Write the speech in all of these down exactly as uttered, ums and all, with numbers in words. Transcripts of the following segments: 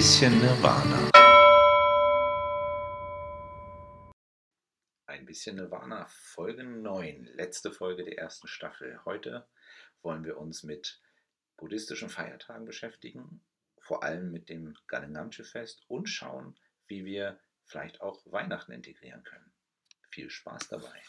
bisschen Nirvana. Ein bisschen Nirvana, Folge neun, letzte Folge der ersten Staffel. Heute wollen wir uns mit buddhistischen Feiertagen beschäftigen, vor allem mit dem Gangnam-Fest und schauen, wie wir vielleicht auch Weihnachten integrieren können. Viel Spaß dabei.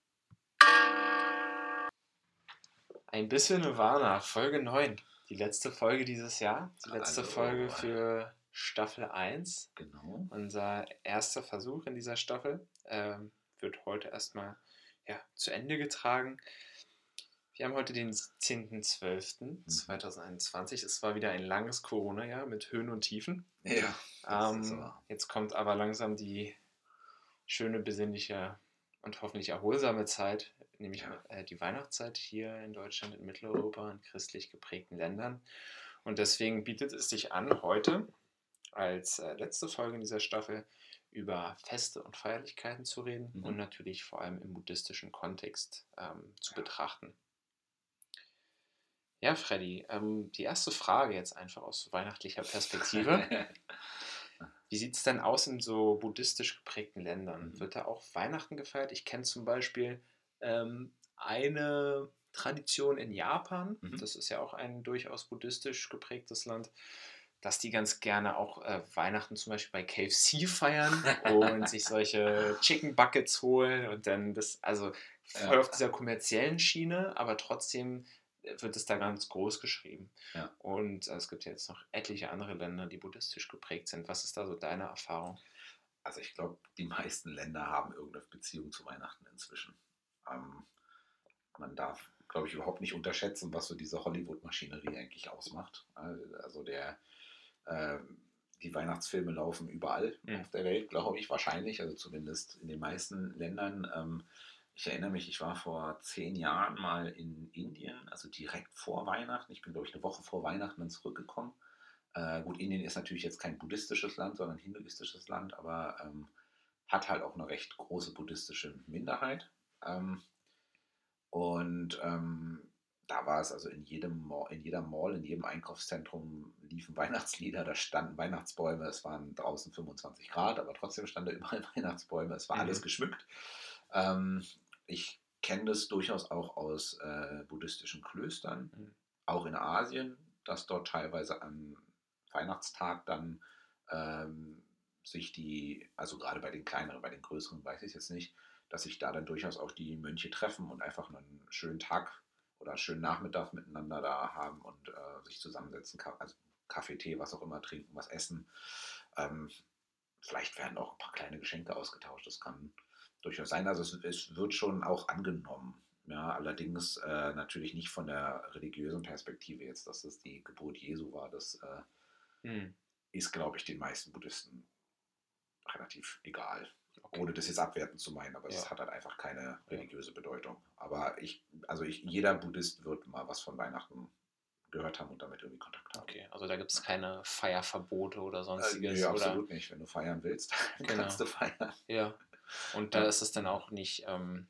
Ein bisschen Nirvana, Folge neun. Die letzte Folge dieses Jahr. Die letzte Hallo. Folge für Staffel eins. Genau. Unser erster Versuch in dieser Staffel ähm, wird heute erstmal ja, zu Ende getragen. Wir haben heute den zehnten zwölften zweitausendeinundzwanzig. Es war wieder ein langes Corona-Jahr mit Höhen und Tiefen. Ja, das ist Ähm, wahr. jetzt kommt aber langsam die schöne, besinnliche und hoffentlich erholsame Zeit, nämlich Ja. äh, die Weihnachtszeit hier in Deutschland, in Mitteleuropa, in christlich geprägten Ländern. Und deswegen bietet es sich an, heute als äh, letzte Folge in dieser Staffel über Feste und Feierlichkeiten zu reden Mhm. und natürlich vor allem im buddhistischen Kontext ähm, zu betrachten. Ja, Freddy, ähm, die erste Frage jetzt einfach aus weihnachtlicher Perspektive. Wie sieht es denn aus in so buddhistisch geprägten Ländern? Mhm. Wird da auch Weihnachten gefeiert? Ich kenne zum Beispiel ähm, eine Tradition in Japan, Mhm. das ist ja auch ein durchaus buddhistisch geprägtes Land, dass die ganz gerne auch äh, Weihnachten zum Beispiel bei K F C feiern und sich solche Chicken Buckets holen und dann das, also voll Ja. auf dieser kommerziellen Schiene, aber trotzdem wird es da ganz groß geschrieben. Ja. Und äh, es gibt ja jetzt noch etliche andere Länder, die buddhistisch geprägt sind. Was ist da so deine Erfahrung? Also ich glaube, die meisten Länder haben irgendeine Beziehung zu Weihnachten inzwischen. Ähm, man darf, glaube ich, überhaupt nicht unterschätzen, was so diese Hollywood-Maschinerie eigentlich ausmacht. Also der, äh, die Weihnachtsfilme laufen überall Mhm. auf der Welt, glaube ich, wahrscheinlich, also zumindest in den meisten Ländern. Ähm, ich erinnere mich, ich war vor zehn Jahren mal in Indien, also direkt vor Weihnachten. Ich bin, glaube ich, eine Woche vor Weihnachten dann zurückgekommen. Äh, gut, Indien ist natürlich jetzt kein buddhistisches Land, sondern ein hinduistisches Land, aber ähm, hat halt auch eine recht große buddhistische Minderheit. Ähm, und ähm, da war es also in, jedem Mall, in jeder Mall, in jedem Einkaufszentrum liefen Weihnachtslieder, da standen Weihnachtsbäume, es waren draußen fünfundzwanzig Grad, aber trotzdem standen da überall Weihnachtsbäume, es war Mhm. alles geschmückt. Ähm, ich kenne das durchaus auch aus äh, buddhistischen Klöstern, Mhm. auch in Asien, dass dort teilweise am Weihnachtstag dann ähm, sich die, also gerade bei den kleineren, bei den größeren weiß ich es jetzt nicht, dass sich da dann durchaus auch die Mönche treffen und einfach einen schönen Tag oder einen schönen Nachmittag miteinander da haben und äh, sich zusammensetzen, also Kaffee, Tee, was auch immer, trinken, was essen. Ähm, vielleicht werden auch ein paar kleine Geschenke ausgetauscht, das kann durchaus sein. Also es, es wird schon auch angenommen. Ja, allerdings äh, natürlich nicht von der religiösen Perspektive jetzt, dass es die Geburt Jesu war. Das äh, Mhm. ist, glaube ich, den meisten Buddhisten relativ egal. Okay. Ohne das jetzt abwertend zu meinen, aber Ja. es hat halt einfach keine religiöse Bedeutung. Aber ich, also ich, jeder Buddhist wird mal was von Weihnachten gehört haben und damit irgendwie Kontakt haben. Okay, also da gibt es keine Feierverbote oder Äh, sonstiges. nö, oder absolut nicht. Wenn du feiern willst, dann Genau. kannst du feiern. Ja. Und da Ja. ist es dann auch nicht, ähm,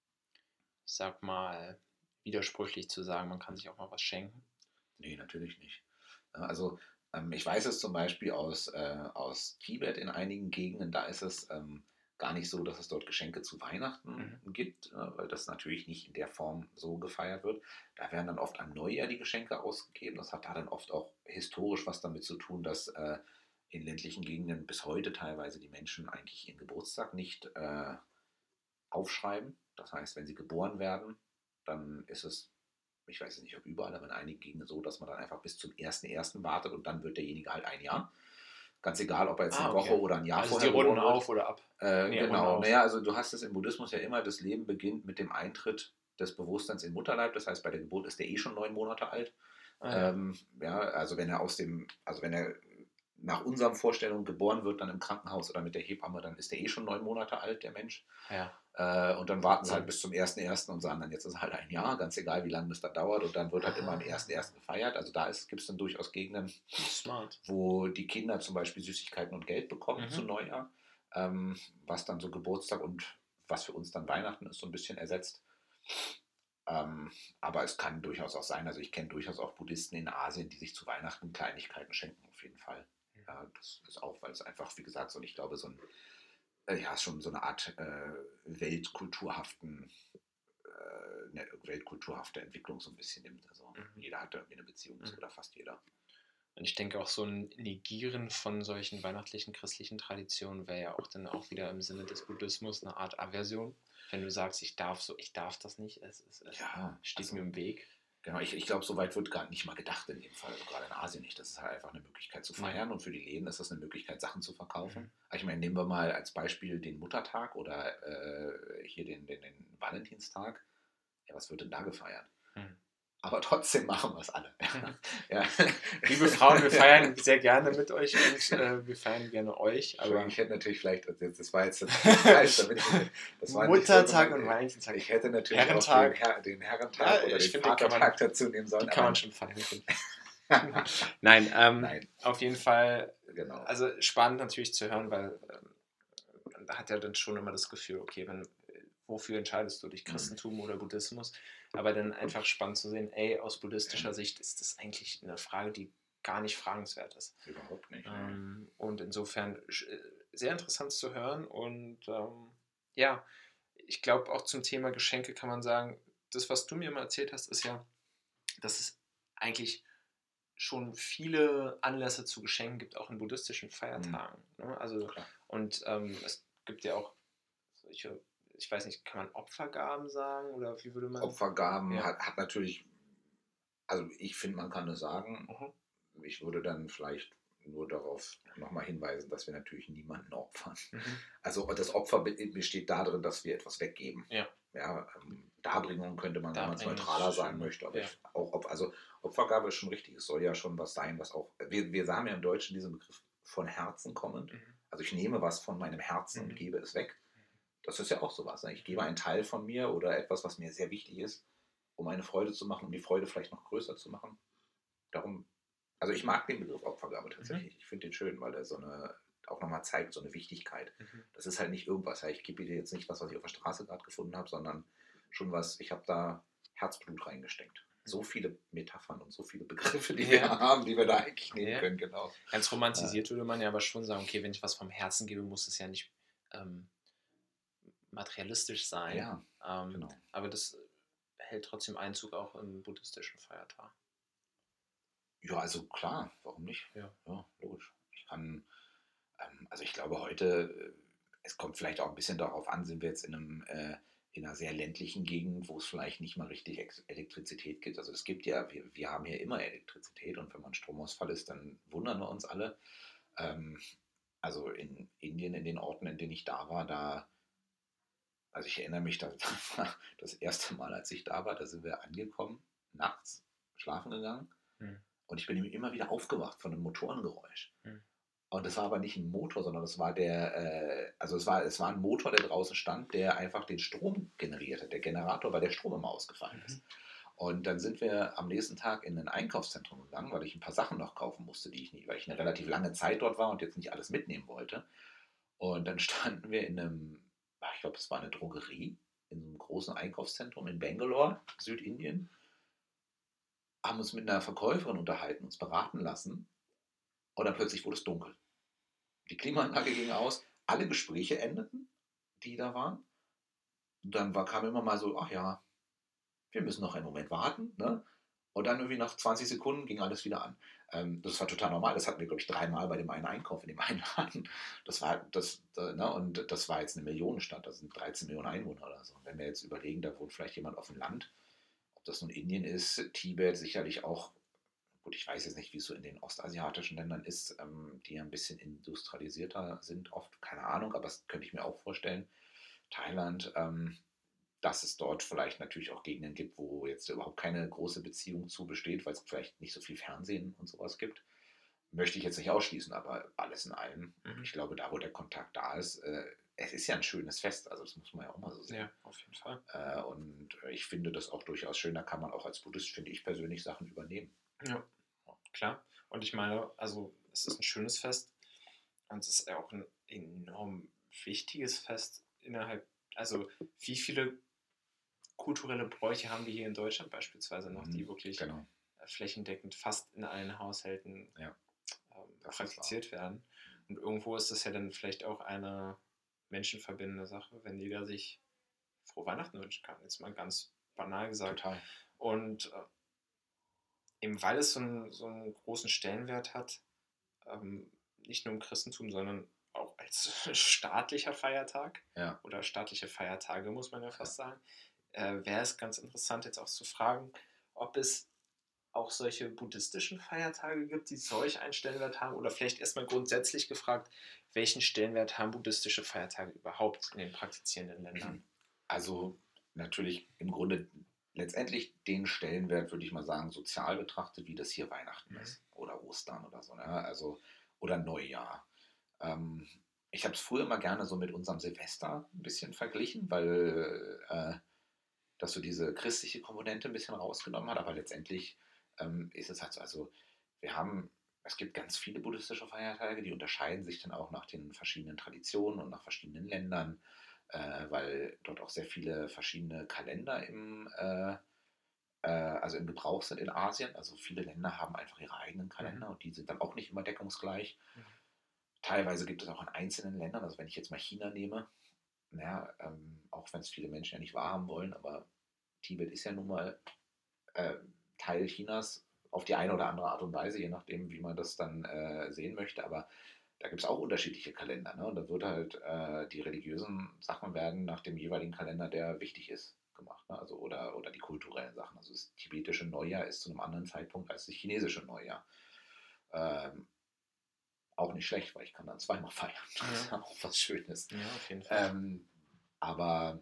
ich sag mal, widersprüchlich zu sagen, man kann sich auch mal was schenken. Nee, natürlich nicht. Ja, Also ähm, ich weiß es zum Beispiel aus, äh, aus Tibet in einigen Gegenden, da ist es ähm, gar nicht so, dass es dort Geschenke zu Weihnachten Mhm. gibt, äh, weil das natürlich nicht in der Form so gefeiert wird. Da werden dann oft am Neujahr die Geschenke ausgegeben. Das hat da dann oft auch historisch was damit zu tun, dass äh, in ländlichen Gegenden bis heute teilweise die Menschen eigentlich ihren Geburtstag nicht äh, aufschreiben. Das heißt, wenn sie geboren werden, dann ist es, ich weiß es nicht, ob überall, aber in einigen Gegenden so, dass man dann einfach bis zum ersten ersten wartet und dann wird derjenige halt ein Jahr. Ganz egal, ob er jetzt Ah, eine Woche okay. oder ein Jahr Also vorher die runden geboren wird. auf oder ab? Äh, Nee, runden genau, auf. naja, also du hast es im Buddhismus ja immer, das Leben beginnt mit dem Eintritt des Bewusstseins in Mutterleib. Das heißt, bei der Geburt ist er eh schon neun Monate alt. Ah, ja. Ähm, ja, also wenn er aus dem, also wenn er nach unseren Vorstellungen geboren wird, dann im Krankenhaus oder mit der Hebamme, dann ist er eh schon neun Monate alt, der Mensch. Ja. Äh, und dann warten sie halt bis zum ersten ersten und sagen dann, jetzt ist halt ein Jahr, ganz egal, wie lange das da dauert. Und dann wird halt immer am ersten ersten gefeiert. Also da gibt es dann durchaus Gegenden, Smart. wo die Kinder zum Beispiel Süßigkeiten und Geld bekommen Mhm. zu Neujahr, ähm, was dann so Geburtstag und was für uns dann Weihnachten ist, so ein bisschen ersetzt. Ähm, aber es kann durchaus auch sein, also ich kenne durchaus auch Buddhisten in Asien, die sich zu Weihnachten Kleinigkeiten schenken, auf jeden Fall. Ja, das ist auch, weil es einfach, wie gesagt, so, ich glaube, so ein, äh, ja, schon so eine Art äh, weltkulturhaften, äh, eine weltkulturhafte Entwicklung so ein bisschen nimmt. Also Mhm. jeder hat da irgendwie eine Beziehung zu, Mhm. oder fast jeder. Und ich denke auch so ein Negieren von solchen weihnachtlichen christlichen Traditionen wäre ja auch dann auch wieder im Sinne des Buddhismus eine Art Aversion. Wenn du sagst, ich darf so, ich darf das nicht, es, es, es Ja, steht also mir im Weg. genau, ich, ich glaube, so weit wird gar nicht mal gedacht in dem Fall, also gerade in Asien nicht. Das ist halt einfach eine Möglichkeit zu Ja. feiern und für die Läden ist das eine Möglichkeit, Sachen zu verkaufen. Mhm. Aber ich meine, nehmen wir mal als Beispiel den Muttertag oder äh, hier den, den, den Valentinstag. Ja, was wird denn da gefeiert? Mhm. Aber trotzdem machen wir es alle. Ja. Liebe Frauen, wir feiern sehr gerne mit euch und äh, wir feiern gerne euch. Aber Ich hätte natürlich vielleicht, das war jetzt das falsch, damit ich, das war nicht so Muttertag gemeint. und Valentinstag. Ich hätte natürlich Herrentag. auch den, Herr, den Herrentag Ja, oder ich den finde, den kann man- Vatertag dazu nehmen sollen. Die kann man aber- schon feiern. finde ich. Nein, ähm, Nein, auf jeden Fall, genau. also spannend natürlich zu hören, weil ähm, da hat ja dann schon immer das Gefühl, okay, wenn, wofür entscheidest du dich, Christentum oder Buddhismus? Aber dann einfach spannend zu sehen, ey, aus buddhistischer Ja. Sicht ist das eigentlich eine Frage, die gar nicht fragenswert ist. Überhaupt nicht. Ähm, und insofern äh, sehr interessant zu hören und ähm, ja, ich glaube auch zum Thema Geschenke kann man sagen, das, was du mir mal erzählt hast, ist ja, dass es eigentlich schon viele Anlässe zu Geschenken gibt, auch in buddhistischen Feiertagen. Ne? Also, Klar. und ähm, es gibt ja auch solche, ich weiß nicht, kann man Opfergaben sagen oder wie würde man? Opfergaben Ja. hat, hat natürlich, also ich finde, man kann es sagen. Mhm. Ich würde dann vielleicht nur darauf nochmal hinweisen, dass wir natürlich niemanden opfern. Mhm. Also das Opfer be- besteht darin, dass wir etwas weggeben. Ja. Ja, ähm, Darbringung könnte man, wenn man es Darbringung neutraler ist sagen schön, möchte, aber ja. ich, auch, Op- also Opfergabe ist schon richtig. Es soll ja schon was sein, was auch, wir, wir haben ja im Deutschen diesen Begriff von Herzen kommend. Mhm. Also ich nehme was von meinem Herzen Mhm. und gebe es weg. Das ist ja auch sowas. Ne? Ich gebe einen Teil von mir oder etwas, was mir sehr wichtig ist, um eine Freude zu machen, um die Freude vielleicht noch größer zu machen. Darum, also ich mag den Begriff Opfergabe tatsächlich. Mhm. Ich finde den schön, weil er so eine, auch nochmal zeigt, so eine Wichtigkeit. Mhm. Das ist halt nicht irgendwas. Ja, ich gebe dir jetzt nicht was, was ich auf der Straße gerade gefunden habe, sondern schon was, ich habe da Herzblut reingesteckt. So viele Metaphern und so viele Begriffe, die ja. wir haben, die wir da eigentlich nehmen ja. können, genau. Ganz romantisiert äh, würde man ja aber schon sagen, okay, wenn ich was vom Herzen gebe, muss es ja nicht ähm, materialistisch sein. Ja, ähm, genau. Aber das hält trotzdem Einzug auch im buddhistischen Feiertag. Ja, also klar, warum nicht? Ja, ja logisch. Ich kann, ähm, also ich glaube heute, es kommt vielleicht auch ein bisschen darauf an, sind wir jetzt in einem äh, in einer sehr ländlichen Gegend, wo es vielleicht nicht mal richtig Elektrizität gibt. Also es gibt ja, wir, wir haben hier immer Elektrizität und wenn man Stromausfall ist, dann wundern wir uns alle. Ähm, also in Indien, in den Orten, in denen ich da war, da, also ich erinnere mich, da war das erste Mal, als ich da war, da sind wir angekommen, nachts schlafen gegangen. Hm. Und ich bin immer wieder aufgewacht von einem Motorengeräusch. Hm. Und das war aber nicht ein Motor, sondern das war der, äh, also es war, es war ein Motor, der draußen stand, der einfach den Strom generierte, der Generator, weil der Strom immer ausgefallen ist. Mhm. Und dann sind wir am nächsten Tag in ein Einkaufszentrum gegangen, weil ich ein paar Sachen noch kaufen musste, die ich nicht, weil ich eine relativ lange Zeit dort war und jetzt nicht alles mitnehmen wollte. Und dann standen wir in einem, ich glaube, es war eine Drogerie, in so einem großen Einkaufszentrum in Bangalore, Südindien, haben uns mit einer Verkäuferin unterhalten, uns beraten lassen. Und dann plötzlich wurde es dunkel. Die Klimaanlage ging aus, alle Gespräche endeten, die da waren. Und dann war, kam immer mal so, ach ja, wir müssen noch einen Moment warten. Ne? Und dann irgendwie nach zwanzig Sekunden ging alles wieder an. Ähm, das war total normal. Das hatten wir, glaube ich, dreimal bei dem einen Einkauf in dem einen Laden. Das war, das, ne? Und das war jetzt eine Millionenstadt. Das sind dreizehn Millionen Einwohner oder so. Und wenn wir jetzt überlegen, da wohnt vielleicht jemand auf dem Land, ob das nun Indien ist, Tibet, sicherlich auch. Gut, ich weiß jetzt nicht, wie es so in den ostasiatischen Ländern ist, ähm, die ja ein bisschen industrialisierter sind, oft, keine Ahnung, aber das könnte ich mir auch vorstellen. Thailand, ähm, dass es dort vielleicht natürlich auch Gegenden gibt, wo jetzt überhaupt keine große Beziehung zu besteht, weil es vielleicht nicht so viel Fernsehen und sowas gibt. Möchte ich jetzt nicht ausschließen, aber alles in allem, mhm. ich glaube, da wo der Kontakt da ist, äh, es ist ja ein schönes Fest, also das muss man ja auch mal so sehen. Ja, auf jeden Fall. Äh, und ich finde das auch durchaus schön, da kann man auch als Buddhist, finde ich persönlich, Sachen übernehmen. Ja. Klar. Und ich meine, also es ist ein schönes Fest und es ist auch ein enorm wichtiges Fest innerhalb, also wie viele kulturelle Bräuche haben wir hier in Deutschland beispielsweise noch, die wirklich genau. flächendeckend fast in allen Haushalten ja. ähm, Das ist praktiziert werden. Und irgendwo ist das ja dann vielleicht auch eine menschenverbindende Sache, wenn jeder sich frohe Weihnachten wünschen kann. Jetzt mal ganz banal gesagt. Total. Und äh, eben weil es so einen, so einen großen Stellenwert hat, ähm, nicht nur im Christentum, sondern auch als staatlicher Feiertag Ja. oder staatliche Feiertage, muss man ja fast sagen, äh, wäre es ganz interessant jetzt auch zu fragen, ob es auch solche buddhistischen Feiertage gibt, die solch einen Stellenwert haben, oder vielleicht erstmal grundsätzlich gefragt, welchen Stellenwert haben buddhistische Feiertage überhaupt in den praktizierenden Ländern? Also natürlich im Grunde letztendlich den Stellenwert, würde ich mal sagen, sozial betrachtet, wie das hier Weihnachten Mhm. ist oder Ostern oder so, ne? Also oder Neujahr. Ähm, ich habe es früher immer gerne so mit unserem Silvester ein bisschen verglichen, weil äh, das so diese christliche Komponente ein bisschen rausgenommen hat, aber letztendlich ähm, ist es halt so, also wir haben, es gibt ganz viele buddhistische Feiertage, die unterscheiden sich dann auch nach den verschiedenen Traditionen und nach verschiedenen Ländern, äh, weil dort auch sehr viele verschiedene Kalender im, äh, äh, also im Gebrauch sind in Asien. Also viele Länder haben einfach ihre eigenen Kalender Mhm. und die sind dann auch nicht immer deckungsgleich. Mhm. Teilweise gibt es auch in einzelnen Ländern, also wenn ich jetzt mal China nehme, ja, ähm, auch wenn es viele Menschen ja nicht wahrhaben wollen, aber Tibet ist ja nun mal äh, Teil Chinas auf die eine oder andere Art und Weise, je nachdem, wie man das dann äh, sehen möchte. Aber da gibt es auch unterschiedliche Kalender. Ne? Und da wird halt äh, die religiösen Sachen werden nach dem jeweiligen Kalender, der wichtig ist, gemacht. Ne? Also, oder, oder die kulturellen Sachen. Also das tibetische Neujahr ist zu einem anderen Zeitpunkt als das chinesische Neujahr. Ähm, auch nicht schlecht, weil ich kann dann zweimal feiern. Das ist Ja. auch was Schönes. Ja, auf jeden Fall. Ähm, aber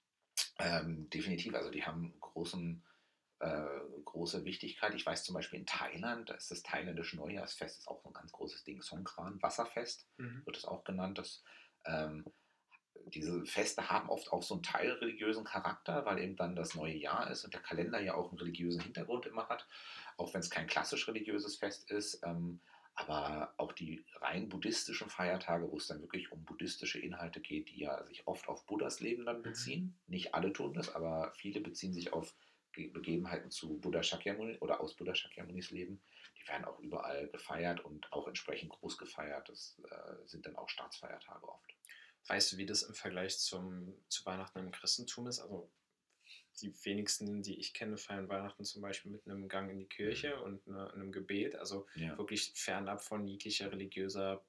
ähm, definitiv, also die haben großen, äh, große Wichtigkeit. Ich weiß zum Beispiel in Thailand, da ist das thailändische Neujahrsfest, ist auch so ein ganz großes Ding. Songkran, Wasserfest Mhm. wird es auch genannt. Das, ähm, diese Feste haben oft auch so einen teilreligiösen Charakter, weil eben dann das neue Jahr ist und der Kalender ja auch einen religiösen Hintergrund immer hat, auch wenn es kein klassisch religiöses Fest ist. Ähm, aber auch die rein buddhistischen Feiertage, wo es dann wirklich um buddhistische Inhalte geht, die ja sich oft auf Buddhas Leben dann Mhm. beziehen. Nicht alle tun das, aber viele beziehen sich auf Ge- Begebenheiten zu Buddha Shakyamuni oder aus Buddha Shakyamunis Leben. Die werden auch überall gefeiert und auch entsprechend groß gefeiert. Das äh, sind dann auch Staatsfeiertage oft. Weißt du, wie das im Vergleich zum, zu Weihnachten im Christentum ist? Also die wenigsten, die ich kenne, feiern Weihnachten zum Beispiel mit einem Gang in die Kirche und eine, einem Gebet, also Ja. wirklich fernab von jeglicher religiöser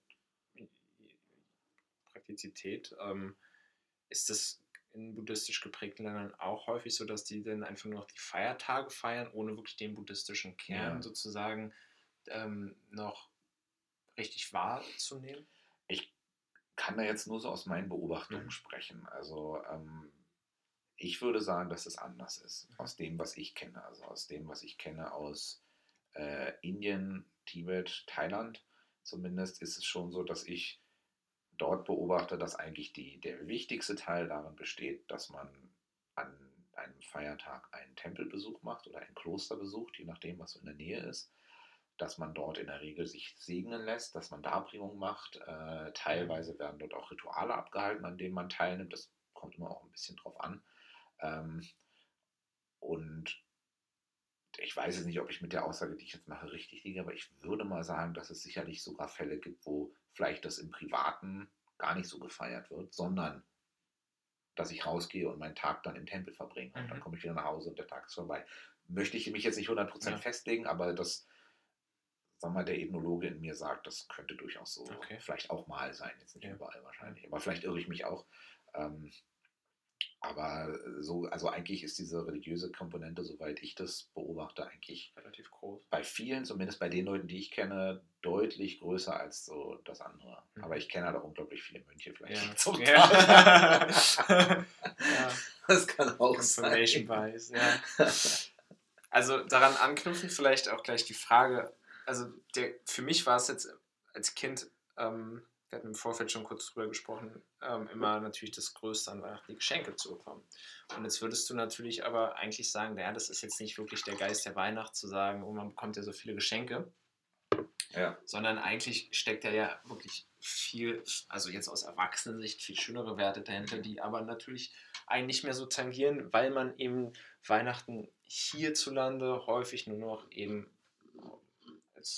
Praktizität. Ähm, ist das in buddhistisch geprägten Ländern auch häufig so, dass die dann einfach nur noch die Feiertage feiern, ohne wirklich den buddhistischen Kern Ja. sozusagen ähm, noch richtig wahrzunehmen? Ich kann da jetzt nur so aus meinen Beobachtungen Mhm. sprechen. Also ähm, ich würde sagen, dass es anders ist, Mhm. aus dem, was ich kenne. Also aus dem, was ich kenne aus äh, Indien, Tibet, Thailand zumindest, ist es schon so, dass ich dort beobachte, dass eigentlich die, der wichtigste Teil darin besteht, dass man an einem Feiertag einen Tempelbesuch macht oder ein Kloster besucht, je nachdem, was so in der Nähe ist, dass man dort in der Regel sich segnen lässt, dass man Darbringung macht. Äh, teilweise werden dort auch Rituale abgehalten, an denen man teilnimmt. Das kommt immer auch ein bisschen drauf an. Ähm, und ich weiß jetzt nicht, ob ich mit der Aussage, die ich jetzt mache, richtig liege, aber ich würde mal sagen, dass es sicherlich sogar Fälle gibt, wo vielleicht das im Privaten gar nicht so gefeiert wird, sondern dass ich rausgehe und meinen Tag dann im Tempel verbringe und dann Mhm. komme ich wieder nach Hause und der Tag ist vorbei. Möchte ich mich jetzt nicht hundert Prozent Ja. festlegen, aber das, sag mal, der Ethnologe in mir sagt, das könnte durchaus so Okay. vielleicht auch mal sein, jetzt nicht Ja. überall wahrscheinlich, aber vielleicht irre ich mich auch. Ähm, aber so, also eigentlich ist diese religiöse Komponente, soweit ich das beobachte, eigentlich Relativ groß. bei vielen, zumindest bei den Leuten, die ich kenne, deutlich größer als so das andere. Mhm. Aber ich kenne halt auch unglaublich viele Mönche, vielleicht Ja. liegt's auch Ja. daran. Ja. Das kann auch Confirmation sein. Bias, ja. Also daran anknüpfen vielleicht auch gleich die Frage, also der, für mich war es jetzt als Kind, ähm, wir hatten im Vorfeld schon kurz drüber gesprochen, ähm, immer natürlich das Größte an Weihnachten, die Geschenke zu bekommen. Und jetzt würdest du natürlich aber eigentlich sagen, naja, das ist jetzt nicht wirklich der Geist der Weihnacht, zu sagen, oh, man bekommt ja so viele Geschenke, Ja. sondern eigentlich steckt da ja wirklich viel, also jetzt aus Erwachsenensicht, viel schönere Werte dahinter, die aber natürlich einen nicht mehr so tangieren, weil man eben Weihnachten hierzulande häufig nur noch eben als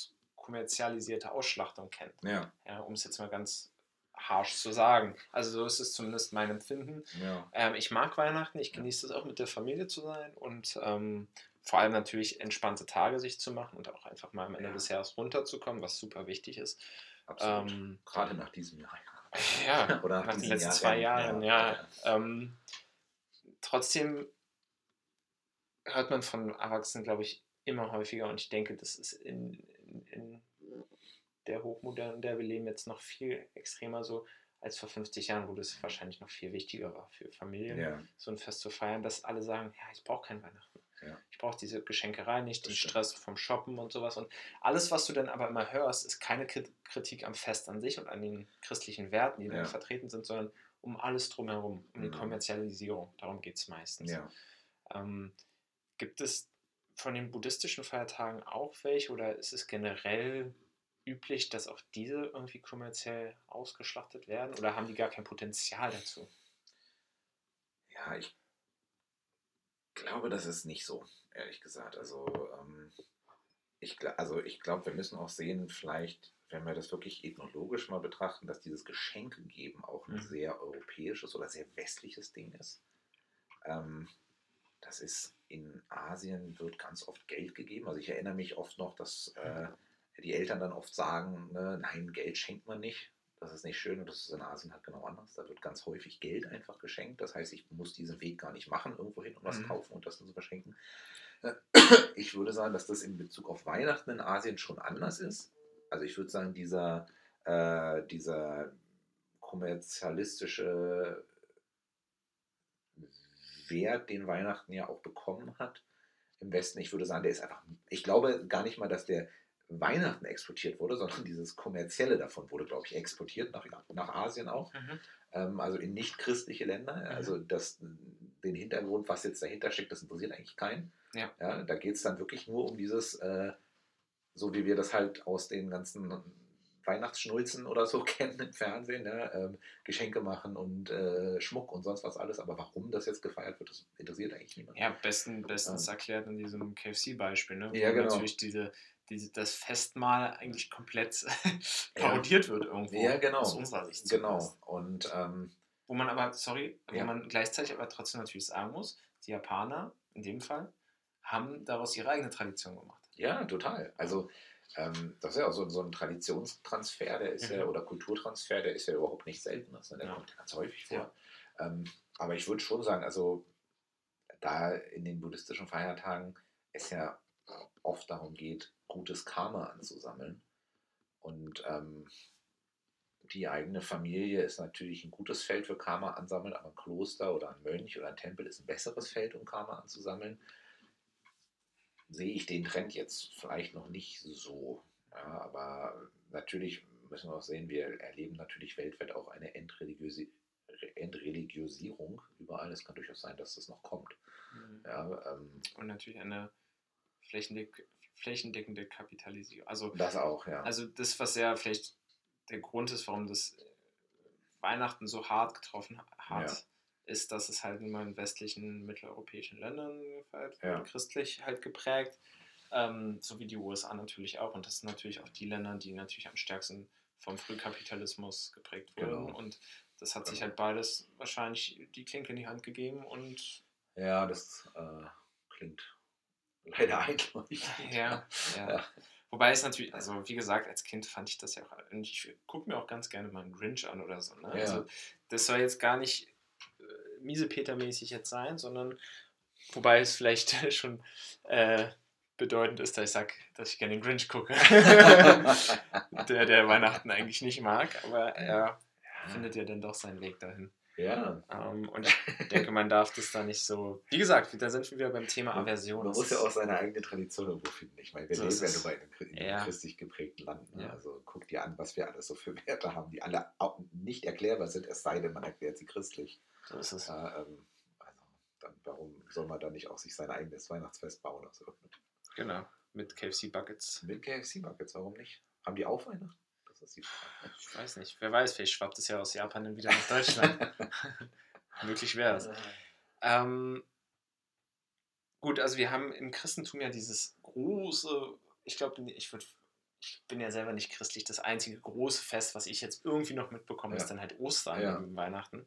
kommerzialisierte Ausschlachtung kennt. Ja. Ja, um es jetzt mal ganz harsch zu sagen. Also so ist es zumindest mein Empfinden. Ja. Ähm, ich mag Weihnachten, ich genieße es auch mit der Familie zu sein und ähm, vor allem natürlich entspannte Tage sich zu machen und auch einfach mal am Ende Ja. des Jahres runterzukommen, was super wichtig ist. Absolut. Ähm, Gerade nach diesem Jahr. Ja, Oder nach, nach den diesen letzten Jahren, zwei Jahren, ja. ja. Ähm, trotzdem hört man von Erwachsenen, glaube ich, immer häufiger und ich denke, das ist in, in, in der Hochmoderne, in der wir leben, jetzt noch viel extremer so als vor fünfzig Jahren, wo das wahrscheinlich noch viel wichtiger war für Familien, Ja. so ein Fest zu feiern, dass alle sagen, ja, ich brauche kein Weihnachten. Ja. Ich brauche diese Geschenkerei nicht, Das den stimmt. Stress vom Shoppen und sowas. Und alles, was du dann aber immer hörst, ist keine Kritik am Fest an sich und an den christlichen Werten, die Ja. dann vertreten sind, sondern um alles drumherum, um die Mhm. Kommerzialisierung. Darum geht es meistens. Ja. Ähm, gibt es von den buddhistischen Feiertagen auch welche oder ist es generell üblich, dass auch diese irgendwie kommerziell ausgeschlachtet werden oder haben die gar kein Potenzial dazu? Ja, ich glaube, das ist nicht so, ehrlich gesagt. Also, ähm, ich, gl- also ich glaube, wir müssen auch sehen, vielleicht, wenn wir das wirklich ethnologisch mal betrachten, dass dieses Geschenke geben auch ein Mhm. sehr europäisches oder sehr westliches Ding ist. Ähm, das ist in Asien wird ganz oft Geld gegeben. Also ich erinnere mich oft noch, dass äh, die Eltern dann oft sagen, ne, nein, Geld schenkt man nicht. Das ist nicht schön und das ist in Asien halt genau anders. Da wird ganz häufig Geld einfach geschenkt. Das heißt, ich muss diesen Weg gar nicht machen, irgendwo hin und was Mhm. kaufen und das dann zu verschenken. Ich würde sagen, dass das in Bezug auf Weihnachten in Asien schon anders ist. Also ich würde sagen, dieser, äh, dieser kommerzialistische Wert, den Weihnachten ja auch bekommen hat im Westen, ich würde sagen, der ist einfach, ich glaube gar nicht mal, dass der Weihnachten exportiert wurde, sondern dieses Kommerzielle davon wurde, glaube ich, exportiert nach, nach Asien auch. Mhm. Ähm, also in nicht christliche Länder. Mhm. Also das, den Hintergrund, was jetzt dahinter steckt, das interessiert eigentlich keinen. Ja. Ja, da geht es dann wirklich nur um dieses, äh, so wie wir das halt aus den ganzen Weihnachtsschnulzen oder so kennen im Fernsehen, ja, ähm, Geschenke machen und äh, Schmuck und sonst was alles. Aber warum das jetzt gefeiert wird, das interessiert eigentlich niemand. Ja, besten, bestens Ähm. erklärt in diesem K F C-Beispiel, ne? Wo Ja, genau. natürlich diese, diese, das Festmahl eigentlich komplett parodiert wird irgendwo. Ja, genau. Aus unserer Sicht Genau. zumindest. Und ähm, Wo man aber, sorry, wo Ja. man gleichzeitig aber trotzdem natürlich sagen muss, die Japaner in dem Fall haben daraus ihre eigene Tradition gemacht. ja, total. Also ähm, das ist ja auch so, so ein Traditionstransfer, der ist Mhm. ja, oder Kulturtransfer, der ist ja überhaupt nicht selten. Also, der Ja. kommt ja ganz häufig vor. Ja. Ähm, aber ich würde schon sagen, also da in den buddhistischen Feiertagen es ja oft darum geht, gutes Karma anzusammeln. Und ähm, die eigene Familie ist natürlich ein gutes Feld für Karma ansammeln, aber ein Kloster oder ein Mönch oder ein Tempel ist ein besseres Feld, um Karma anzusammeln. Sehe ich den Trend jetzt vielleicht noch nicht so. Ja, aber natürlich müssen wir auch sehen, wir erleben natürlich weltweit auch eine Entreligiösi Entreligiosierung überall. Es kann durchaus sein, dass das noch kommt. Mhm. Ja, ähm, Und natürlich eine flächendeck flächendeckende Kapitalisierung. Also, das auch, ja. also das, was ja vielleicht der Grund ist, warum das Weihnachten so hart getroffen hat, Ja. ist, dass es halt nun mal in westlichen, mitteleuropäischen Ländern gefeiert Ja. wurde, christlich halt geprägt, ähm, so wie die U S A natürlich auch. Und das sind natürlich auch die Länder, die natürlich am stärksten vom Frühkapitalismus geprägt wurden. Genau. Und das hat sich Genau. halt beides wahrscheinlich die Klinke in die Hand gegeben und Ja, das äh, klingt leider einleuchtend. ja, ja. Ja. Wobei es natürlich, also wie gesagt, als Kind fand ich das ja auch, und ich gucke mir auch ganz gerne mal einen Grinch an oder so. Ne? Ja. Also das soll jetzt gar nicht äh, Miesepeter-mäßig jetzt sein, sondern wobei es vielleicht schon äh, bedeutend ist, dass ich sage, dass ich gerne den Grinch gucke. der, der Weihnachten eigentlich nicht mag, aber er findet ja dann doch seinen Weg dahin. Ja. Ähm, und ich denke, man darf das da nicht so. Wie gesagt, da sind wir wieder beim Thema Aversion. Man muss ja auch seine eigene Tradition irgendwo finden. Ich meine, wir So leben ist ja es. nur bei einem, in einem Ja. christlich geprägten Land. Ne? Ja. Also guck dir an, was wir alles so für Werte haben, die alle auch nicht erklärbar sind, es sei denn, man erklärt sie christlich. So ist es. Äh, ähm, also, dann, warum soll man dann nicht auch sich sein eigenes Weihnachtsfest bauen? Also, Genau, mit K F C-Buckets. mit K F C-Buckets, warum nicht? Haben die auch Weihnachten? Das ist die Frage. Ich weiß nicht, wer weiß, vielleicht schwappt es ja aus Japan dann wieder nach Deutschland. Möglich wäre es. Ähm, gut, also wir haben im Christentum ja dieses große, ich glaube, ich würde ich bin ja selber nicht christlich, das einzige große Fest, was ich jetzt irgendwie noch mitbekomme, Ja. ist dann halt Ostern Ja. und Weihnachten.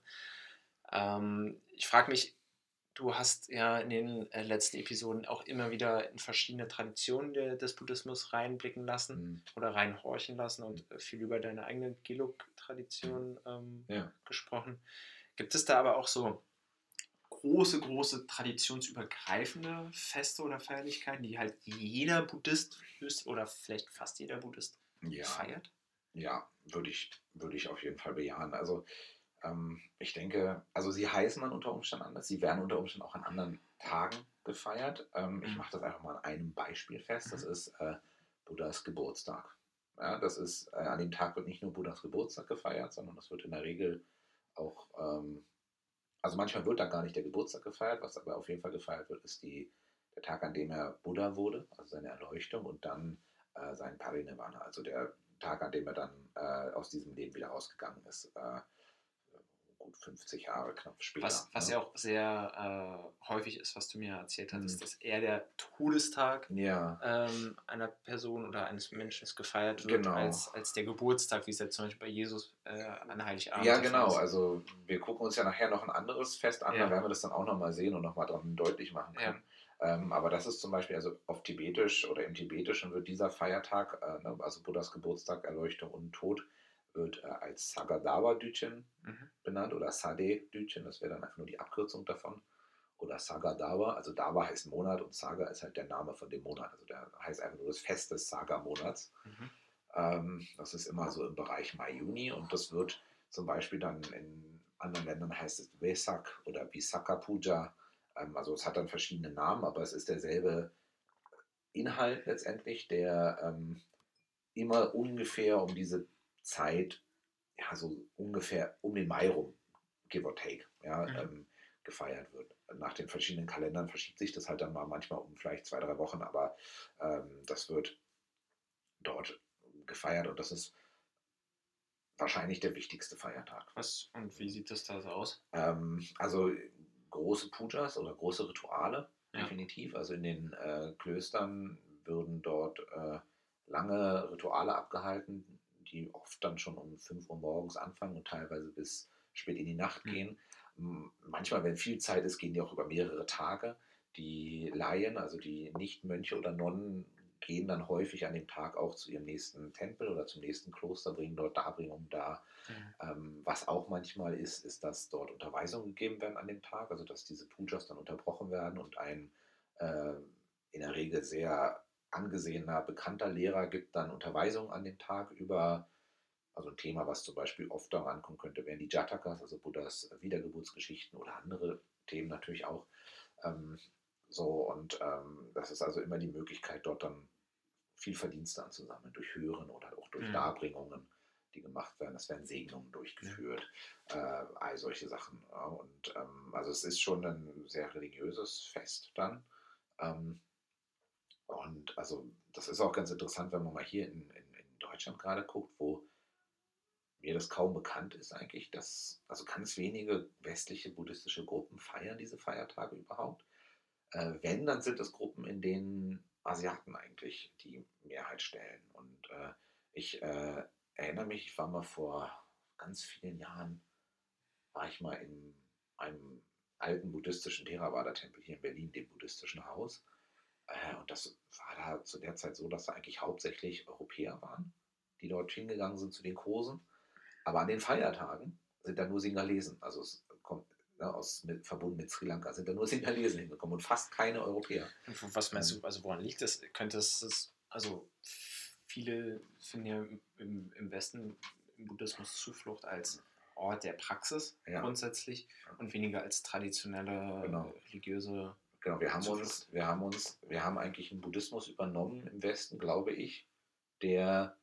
Ähm, ich frage mich, du hast ja in den äh, letzten Episoden auch immer wieder in verschiedene Traditionen de, des Buddhismus reinblicken lassen Mhm. oder reinhorchen lassen und äh, viel über deine eigene Gelug-Tradition ähm, Ja. gesprochen. Gibt es da aber auch so große, große traditionsübergreifende Feste oder Feierlichkeiten, die halt jeder Buddhist oder vielleicht fast jeder Buddhist Ja. feiert? Ja, würde ich, würde ich auf jeden Fall bejahen. Also ähm, ich denke, also sie heißen dann unter Umständen anders, sie werden unter Umständen auch an anderen Tagen gefeiert. Ähm, ich Mhm. mache das einfach mal an einem Beispiel fest, das Mhm. ist äh, Buddhas Geburtstag. Ja, das ist, äh, an dem Tag wird nicht nur Buddhas Geburtstag gefeiert, sondern das wird in der Regel auch, ähm, also manchmal wird da gar nicht der Geburtstag gefeiert, was aber auf jeden Fall gefeiert wird, ist die, der Tag, an dem er Buddha wurde, also seine Erleuchtung und dann äh, sein Parinirvana, also der Tag, an dem er dann äh, aus diesem Leben wieder rausgegangen ist. Äh, gut fünfzig Jahre knapp später. Was, was ne? ja auch sehr äh, häufig ist, was du mir erzählt hattest, Mhm. dass eher der Todestag Ja, ähm, einer Person oder eines Menschen gefeiert wird, genau. als, als der Geburtstag, wie es jetzt zum Beispiel bei Jesus äh, an Heiligabend Ja, der Fall genau. ist. Also wir gucken uns ja nachher noch ein anderes Fest an, da Ja. werden wir das dann auch nochmal sehen und nochmal dran deutlich machen Ja. können. Ähm, aber das ist zum Beispiel, also auf Tibetisch oder im Tibetischen wird dieser Feiertag, äh, ne, also Buddhas Geburtstag, Erleuchtung und Tod, wird äh, als Sagadawa-Dütchen Mhm. benannt oder Sade-Dütchen, das wäre dann einfach nur die Abkürzung davon. Oder Sagadawa, also Dawa heißt Monat und Saga ist halt der Name von dem Monat. Also der heißt einfach nur das Fest des Saga-Monats. Mhm. Ähm, das ist immer so im Bereich Mai, Juni und das wird zum Beispiel dann in anderen Ländern heißt es Vesak oder Visakha Puja. Ähm, also es hat dann verschiedene Namen, aber es ist derselbe Inhalt letztendlich, der ähm, immer ungefähr um diese Zeit, ja, so ungefähr um den Mai rum, give or take, ja, Mhm. ähm, gefeiert wird. Nach den verschiedenen Kalendern verschiebt sich das halt dann mal manchmal um vielleicht zwei, drei Wochen, aber ähm, das wird dort gefeiert und das ist wahrscheinlich der wichtigste Feiertag. Was, und wie sieht das da so aus? Ähm, also große Pujas oder große Rituale, Ja. definitiv. Also in den äh, Klöstern würden dort äh, lange Rituale abgehalten, die oft dann schon um fünf Uhr morgens anfangen und teilweise bis spät in die Nacht Mhm. gehen. M- Manchmal, wenn viel Zeit ist, gehen die auch über mehrere Tage. Die Laien, also die Nicht-Mönche oder Nonnen, gehen dann häufig an dem Tag auch zu ihrem nächsten Tempel oder zum nächsten Kloster, bringen dort Darbringungen dar. Mhm. Ähm, was auch manchmal ist, ist, dass dort Unterweisungen gegeben werden an dem Tag, also dass diese Pujas dann unterbrochen werden und ein äh, in der Regel sehr angesehener, bekannter Lehrer gibt dann Unterweisungen an dem Tag über, also ein Thema, was zum Beispiel oft daran kommen könnte, wären die Jatakas, also Buddhas Wiedergeburtsgeschichten oder andere Themen natürlich auch. Ähm, so, und ähm, das ist also immer die Möglichkeit, dort dann viel Verdienste anzusammeln, durch Hören oder auch durch Mhm. Darbringungen, die gemacht werden. Es werden Segnungen durchgeführt, äh, all solche Sachen. Ja. Und ähm, also es ist schon ein sehr religiöses Fest dann. Ähm, und also das ist auch ganz interessant, wenn man mal hier in, in, in Deutschland gerade guckt, wo mir das kaum bekannt ist eigentlich, dass also ganz wenige westliche buddhistische Gruppen feiern diese Feiertage überhaupt. Äh, wenn, dann sind es Gruppen, in denen Asiaten eigentlich die Mehrheit stellen. Und äh, ich äh, erinnere mich, ich war mal vor ganz vielen Jahren, war ich mal in einem alten buddhistischen Theravada-Tempel hier in Berlin, dem buddhistischen Haus. Äh, und das war da zu der Zeit so, dass da eigentlich hauptsächlich Europäer waren, die dort hingegangen sind zu den Kursen. Aber an den Feiertagen sind da nur Singalesen. Also es kommt ne, aus, mit, verbunden mit Sri Lanka, sind da nur Singalesen hingekommen und fast keine Europäer. Und was meinst Ähm, du, also woran liegt das? Könnte es, das- also viele finden ja im, im Westen im Buddhismus Zuflucht als Ort der Praxis ja, grundsätzlich und weniger als traditionelle genau. religiöse Genau, wir haben Zuflucht. uns, wir haben uns, wir haben eigentlich einen Buddhismus übernommen im Westen, glaube ich, der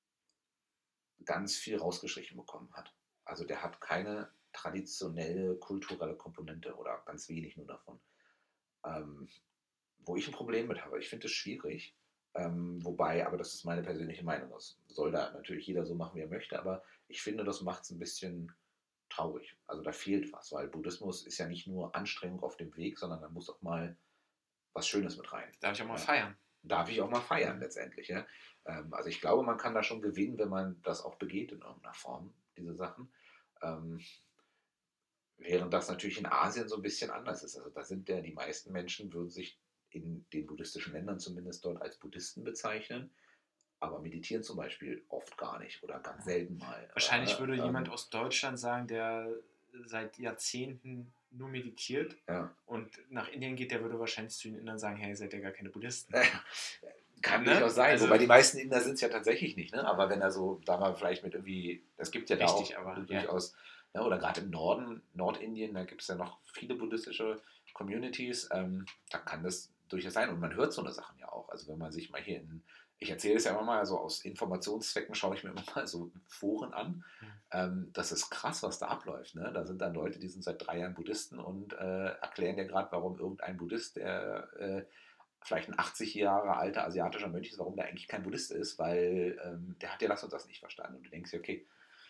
ganz viel rausgestrichen bekommen hat. Also der hat keine traditionelle kulturelle Komponente oder ganz wenig nur davon. Ähm, wo ich ein Problem mit habe, ich finde es schwierig, ähm, wobei, aber das ist meine persönliche Meinung, das soll da natürlich jeder so machen, wie er möchte, aber ich finde, das macht es ein bisschen traurig. Also da fehlt was, weil Buddhismus ist ja nicht nur Anstrengung auf dem Weg, sondern da muss auch mal was Schönes mit rein. Darf ich auch mal Ja, feiern? darf ich auch mal feiern letztendlich. Ja? Ähm, also ich glaube, man kann da schon gewinnen, wenn man das auch begeht in irgendeiner Form, diese Sachen. Ähm, während das natürlich in Asien so ein bisschen anders ist. Also da sind ja die meisten Menschen, würden sich in den buddhistischen Ländern zumindest dort als Buddhisten bezeichnen, aber meditieren zum Beispiel oft gar nicht oder ganz selten mal. Wahrscheinlich würde Äh, jemand ähm, aus Deutschland sagen, der seit Jahrzehnten nur meditiert ja. und nach Indien geht, der würde wahrscheinlich zu den Indern sagen, hey, ihr seid ja gar keine Buddhisten. Kann Ne? durchaus sein, Also- wobei die meisten Inder sind es ja tatsächlich nicht, ne? Aber wenn er so, da mal vielleicht mit irgendwie, es gibt ja da Richtig, auch aber, ja. durchaus, ja, oder gerade im Norden, Nordindien, da gibt es ja noch viele buddhistische Communities, ähm, da kann das durchaus sein und man hört so eine Sachen ja auch. Also wenn man sich mal hier in, ich erzähle es ja immer mal, also aus Informationszwecken schaue ich mir immer mal so Foren an. Mhm. Ähm, das ist krass, was da abläuft. Ne? Da sind dann Leute, die sind seit drei Jahren Buddhisten und äh, erklären dir gerade, warum irgendein Buddhist, der äh, vielleicht ein achtzig Jahre alter asiatischer Mönch ist, warum der eigentlich kein Buddhist ist, weil ähm, der hat ja das und das nicht verstanden. Und du denkst dir, okay,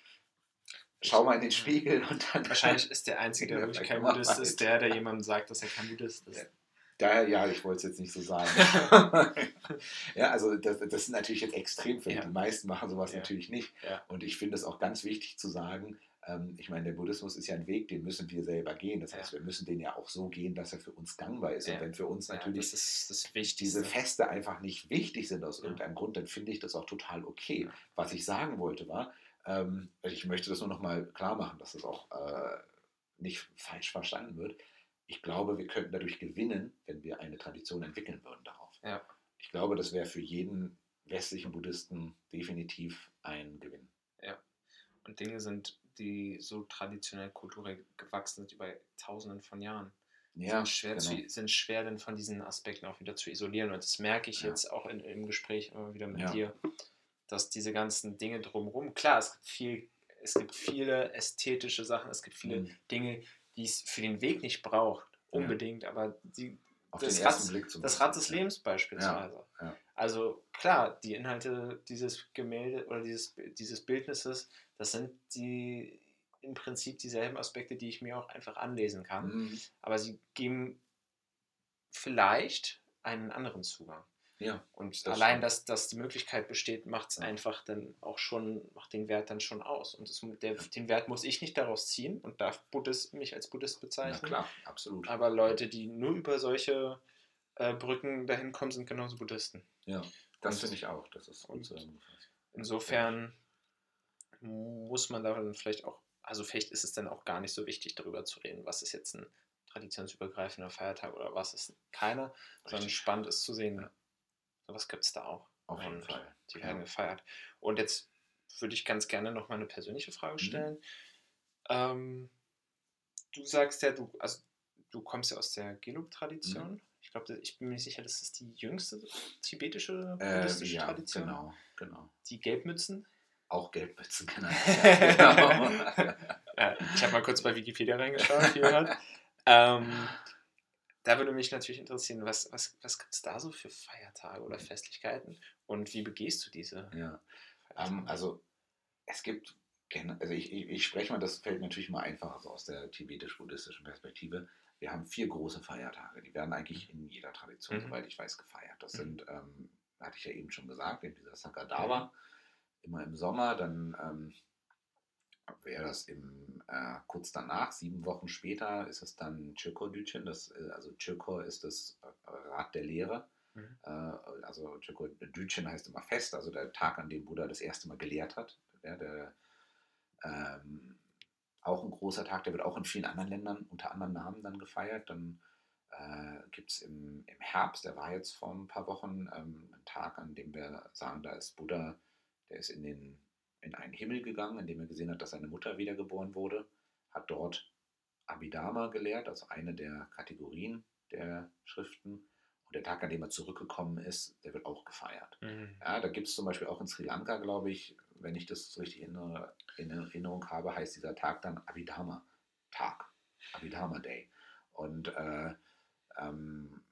schau mal in den Spiegel und dann. Wahrscheinlich ist der Einzige, der wirklich kein Buddhist ist, der, der jemandem sagt, dass er kein Buddhist ist. Ja. Da, ja, ich wollte es jetzt nicht so sagen. Ja, also das, das sind natürlich jetzt Extremfälle. Ja. Die meisten machen sowas Ja. natürlich nicht. Ja. Und ich finde es auch ganz wichtig zu sagen, ähm, ich meine, der Buddhismus ist ja ein Weg, den müssen wir selber gehen. Das heißt, Ja. wir müssen den ja auch so gehen, dass er für uns gangbar ist. Ja. Und wenn für uns Ja, natürlich das ist das Wichtigste. diese Feste einfach nicht wichtig sind aus Ja. irgendeinem Grund, dann finde ich das auch total okay. Ja. Was ich sagen wollte war, ähm, ich möchte das nur noch mal klar machen, dass das auch äh, nicht falsch verstanden wird. Ich glaube, wir könnten dadurch gewinnen, wenn wir eine Tradition entwickeln würden darauf. Ja. Ich glaube, das wäre für jeden westlichen Buddhisten definitiv ein Gewinn. Ja. Und Dinge sind, die so traditionell kulturell gewachsen sind über Tausenden von Jahren, Ja, sind, schwer genau. zu, sind schwer dann von diesen Aspekten auch wieder zu isolieren. Und das merke ich Ja. jetzt auch in, im Gespräch immer wieder mit Ja. dir, dass diese ganzen Dinge drumherum, klar, es gibt, viel, es gibt viele ästhetische Sachen, es gibt viele Mhm. Dinge, die es für den Weg nicht braucht, unbedingt, aber die, Auf das, den Rad, ersten Blick zum das Beispiel. Rad des Lebens beispielsweise. Ja. Ja. Also klar, die Inhalte dieses Gemälde oder dieses, dieses Bildnisses, das sind die im Prinzip dieselben Aspekte, die ich mir auch einfach anlesen kann, Mhm. aber sie geben vielleicht einen anderen Zugang. Ja, und das allein, stimmt. dass, dass die Möglichkeit besteht, macht es Ja. einfach dann auch schon, macht den Wert dann schon aus. Und das, der, den Wert muss ich nicht daraus ziehen und darf Buddhist, mich als Buddhist Na bezeichnen. klar, absolut. Aber Leute, die nur über solche äh, Brücken dahin kommen, sind genauso Buddhisten. Ja, das Und- finde ich auch. Das ist gut und- zusammengefasst. Insofern muss man da dann vielleicht auch, also vielleicht ist es dann auch gar nicht so wichtig, darüber zu reden, was ist jetzt ein traditionsübergreifender Feiertag oder was ist keiner, sondern Richtig. spannend ist zu sehen, Ja. sowas gibt es da auch. Auf jeden Und Fall. Die Ja. werden gefeiert. Und jetzt würde ich ganz gerne noch mal eine persönliche Frage Mhm. stellen. Ähm, du sagst ja, du, also, du kommst ja aus der Gelug-Tradition. Mhm. Ich glaube, ich bin mir nicht sicher, das ist die jüngste tibetische Äh, buddhistische ja, Tradition. genau, genau. Die Gelbmützen. Auch Gelbmützen genannt. Ja, genau. Ja, ich habe mal kurz bei Wikipedia reingeschaut, wie ihr hört. Ähm, da würde mich natürlich interessieren, was, was, was gibt es da so für Feiertage oder Festlichkeiten und wie begehst du diese Ja. Feiertage? Ähm, also es gibt, gen- also ich, ich, ich spreche mal, das fällt natürlich mal einfacher so aus der tibetisch-buddhistischen Perspektive. Wir haben vier große Feiertage, die werden eigentlich in jeder Tradition, Mhm. soweit ich weiß, gefeiert. Das Mhm. sind, ähm, hatte ich ja eben schon gesagt, eben dieser Sakadawa, immer im Sommer, dann ähm, wäre das im, äh, kurz danach, sieben Wochen später, ist es dann Chöko-Düchen, das, äh, also Chöko ist das äh, Rad der Lehre. Mhm. Äh, also Chöko-Düchen heißt immer Fest, also der Tag, an dem Buddha das erste Mal gelehrt hat. Ja, der, ähm, auch ein großer Tag, der wird auch in vielen anderen Ländern unter anderen Namen dann gefeiert. Dann äh, gibt es im, im Herbst, der war jetzt vor ein paar Wochen, ähm, einen Tag, an dem wir sagen, da ist Buddha, der ist in, den, in einen Himmel gegangen, in dem er gesehen hat, dass seine Mutter wiedergeboren wurde, hat dort Abhidharma gelehrt, also eine der Kategorien der Schriften. Und der Tag, an dem er zurückgekommen ist, der wird auch gefeiert. Mhm. Ja, da gibt es zum Beispiel auch in Sri Lanka, glaube ich, wenn ich das richtig in, in Erinnerung habe, heißt dieser Tag dann Abhidharma-Tag, Abhidharma-Day. Und äh, ähm,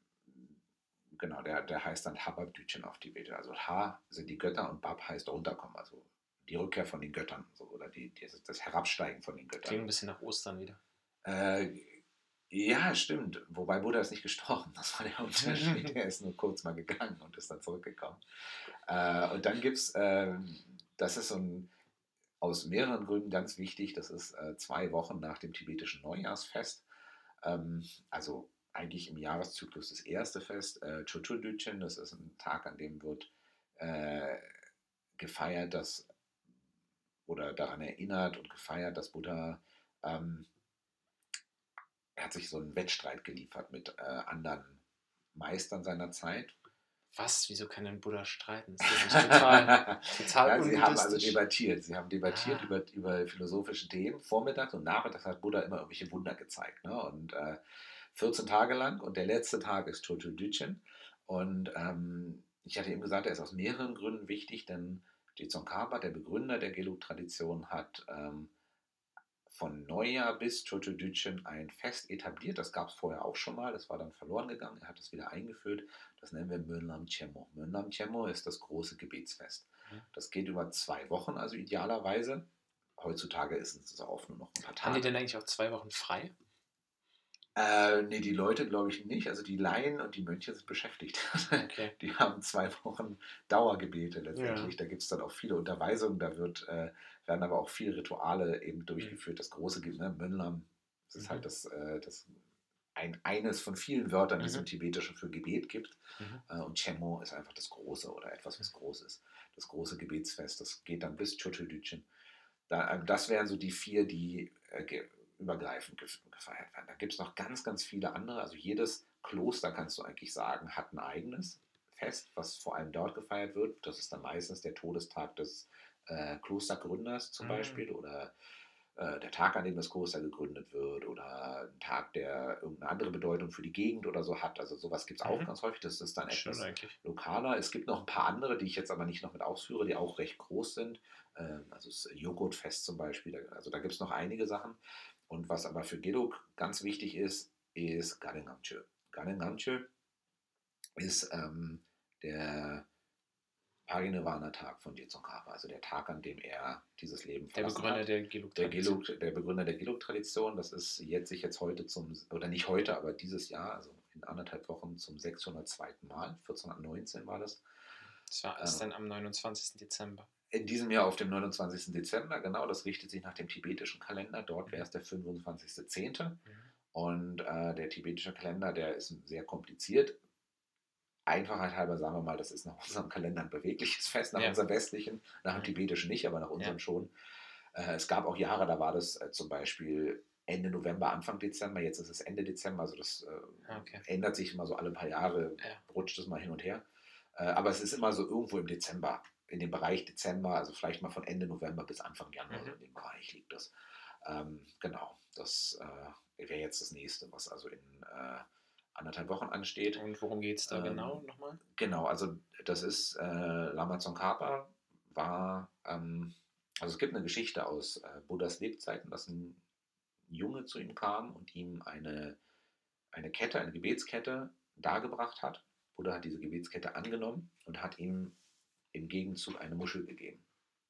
genau, der, der heißt dann Habab-Düchen auf Tibet. Also Ha sind die Götter und Bab heißt runterkommen, also die Rückkehr von den Göttern so, oder die, die, das Herabsteigen von den Klingt Göttern. ein bisschen nach Ostern wieder. Äh, Ja, stimmt. Wobei Buddha ist nicht gestorben. Das war der Unterschied. Der ist nur kurz mal gegangen und ist dann zurückgekommen. Äh, und dann gibt es, ähm, das ist so ein, aus mehreren Gründen ganz wichtig, das ist äh, zwei Wochen nach dem tibetischen Neujahrsfest. Ähm, also eigentlich im Jahreszyklus das erste Fest, äh, Chotul-Düchen. Das ist ein Tag, an dem wird äh, gefeiert, dass, oder daran erinnert und gefeiert, dass Buddha ähm, er hat sich so einen Wettstreit geliefert mit äh, anderen Meistern seiner Zeit. Was? Wieso kann ein Buddha streiten? Ist das nicht total, total Ja, sie haben also unbuddhistisch? debattiert. Sie haben debattiert Ah, über, über philosophische Themen. Vormittags und nachmittags hat Buddha immer irgendwelche Wunder gezeigt. Ne? Und äh, vierzehn Tage lang und der letzte Tag ist Chotul Düchen. Und ähm, ich hatte eben gesagt, er ist aus mehreren Gründen wichtig, denn Tsongkhapa, der Begründer der Gelug-Tradition, hat ähm, von Neujahr bis Chocho Düchen ein Fest etabliert. Das gab es vorher auch schon mal, das war dann verloren gegangen. Er hat es wieder eingeführt. Das nennen wir Mönlam Chemo. Mönlam Chemo ist das große Gebetsfest. mhm. Das geht über zwei Wochen, also idealerweise. Heutzutage ist es auch nur noch ein paar Haben die Tage. denn eigentlich auch zwei Wochen frei? Äh, nee, die Leute glaube ich nicht. Also die Laien und die Mönche sind beschäftigt. Okay. Die haben zwei Wochen Dauergebete Ja. letztendlich. Da gibt es dann auch viele Unterweisungen, da wird, äh, werden aber auch viele Rituale eben Mhm. durchgeführt. Das große Ge- ne, Mönlam, das ist Mhm. halt das, äh, das ein, eines von vielen Wörtern, die es im Mhm. Tibetischen für Gebet gibt. Mhm. Äh, und Chemo ist einfach das Große oder etwas, was groß ist. Das große Gebetsfest, das geht dann bis Chotul-Düchen. Da, äh, das wären so die vier, die äh, ge übergreifend gefeiert werden. Da gibt es noch ganz, ganz viele andere. Also jedes Kloster, kannst du eigentlich sagen, hat ein eigenes Fest, was vor allem dort gefeiert wird. Das ist dann meistens der Todestag des äh, Klostergründers zum Mhm. Beispiel oder äh, der Tag, an dem das Kloster gegründet wird oder ein Tag, der irgendeine andere Bedeutung für die Gegend oder so hat. Also sowas gibt es auch Mhm. ganz häufig. Das ist dann Schön etwas eigentlich. lokaler. Es gibt noch ein paar andere, die ich jetzt aber nicht noch mit ausführe, die auch recht groß sind. Ähm, also das Joghurtfest zum Beispiel. Also da gibt es noch einige Sachen. Und was aber für Geduk ganz wichtig ist, ist Garengamtschö. Garengamtschö ist ähm, der Parinirvana-Tag von Dzongkhapa, also der Tag, an dem er dieses Leben Der verlassen Begründer hat. der Der, Gelug-Tradition. Gelug, der Begründer der Gelug-Tradition, das ist jetzt sich jetzt heute zum, oder nicht heute, aber dieses Jahr, also in anderthalb Wochen zum sechshundertzweiten Mal, vierzehnhundertneunzehn war das. Das war, Äh, ist dann am neunundzwanzigsten Dezember. in diesem Jahr auf dem neunundzwanzigsten Dezember, genau, das richtet sich nach dem tibetischen Kalender, dort wäre Mhm. es der fünfundzwanzigste Zehnte. Mhm. Und äh, der tibetische Kalender, der ist sehr kompliziert. Einfachheit halber sagen wir mal, das ist nach unserem Kalender ein bewegliches Fest, nach Ja. unserem westlichen, nach dem Mhm. tibetischen nicht, aber nach Ja. unserem schon. Äh, es gab auch Jahre, da war das äh, zum Beispiel Ende November, Anfang Dezember, jetzt ist es Ende Dezember, also das Ah, okay. äh, ändert sich immer so alle paar Jahre, Ja. rutscht es mal hin und her. Äh, aber es ist immer so irgendwo im Dezember, in dem Bereich Dezember, also vielleicht mal von Ende November bis Anfang Januar, so Mhm. in dem Bereich liegt das. Ähm, genau, das äh, wäre jetzt das nächste, was also in äh, anderthalb Wochen ansteht. Und worum geht es da genau Ähm, nochmal? genau, also das ist äh, Lama Tsongkhapa war, ähm, also es gibt eine Geschichte aus äh, Buddhas Lebzeiten, dass ein Junge zu ihm kam und ihm eine, eine Kette, eine Gebetskette dargebracht hat. Buddha hat diese Gebetskette angenommen und hat ihm im Gegenzug eine Muschel gegeben.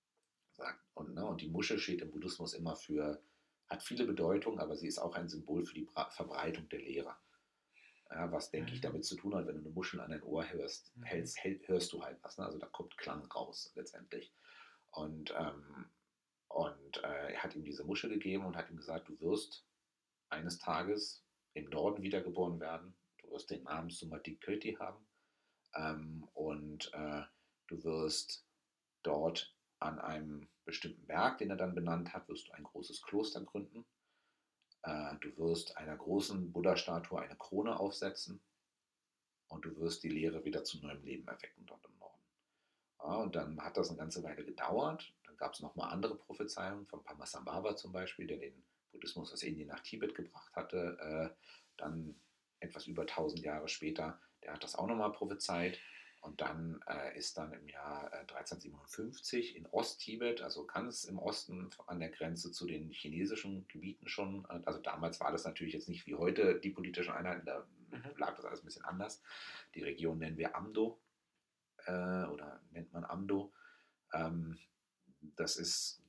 Und, ne, und die Muschel steht im Buddhismus immer für, hat viele Bedeutungen, aber sie ist auch ein Symbol für die Verbreitung der Lehre. Ja, was, denke ich, Mhm. damit zu tun hat, wenn du eine Muschel an dein Ohr hörst, Mhm. hältst, hörst du halt was. Ne? Also da kommt Klang raus letztendlich. Und, ähm, und äh, er hat ihm diese Muschel gegeben und hat ihm gesagt, du wirst eines Tages im Norden wiedergeboren werden. Du wirst den Namen Sumatik Köti haben. Ähm, und äh, du wirst dort an einem bestimmten Berg, den er dann benannt hat, wirst du ein großes Kloster gründen. Äh, du wirst einer großen Buddha-Statue eine Krone aufsetzen und du wirst die Lehre wieder zu neuem Leben erwecken dort im Norden. Ja, und dann hat das eine ganze Weile gedauert. Dann gab es nochmal andere Prophezeiungen von Padmasambhava zum Beispiel, der den Buddhismus aus Indien nach Tibet gebracht hatte. Äh, dann etwas über tausend Jahre später, der hat das auch nochmal prophezeit. Und dann äh, ist dann im Jahr äh, dreizehnhundertsiebenundfünfzig in Osttibet, also ganz im Osten an der Grenze zu den chinesischen Gebieten schon, äh, also damals war das natürlich jetzt nicht wie heute die politischen Einheiten, da Mhm. lag das alles ein bisschen anders. Die Region nennen wir Amdo äh, oder nennt man Amdo. Ähm, das ist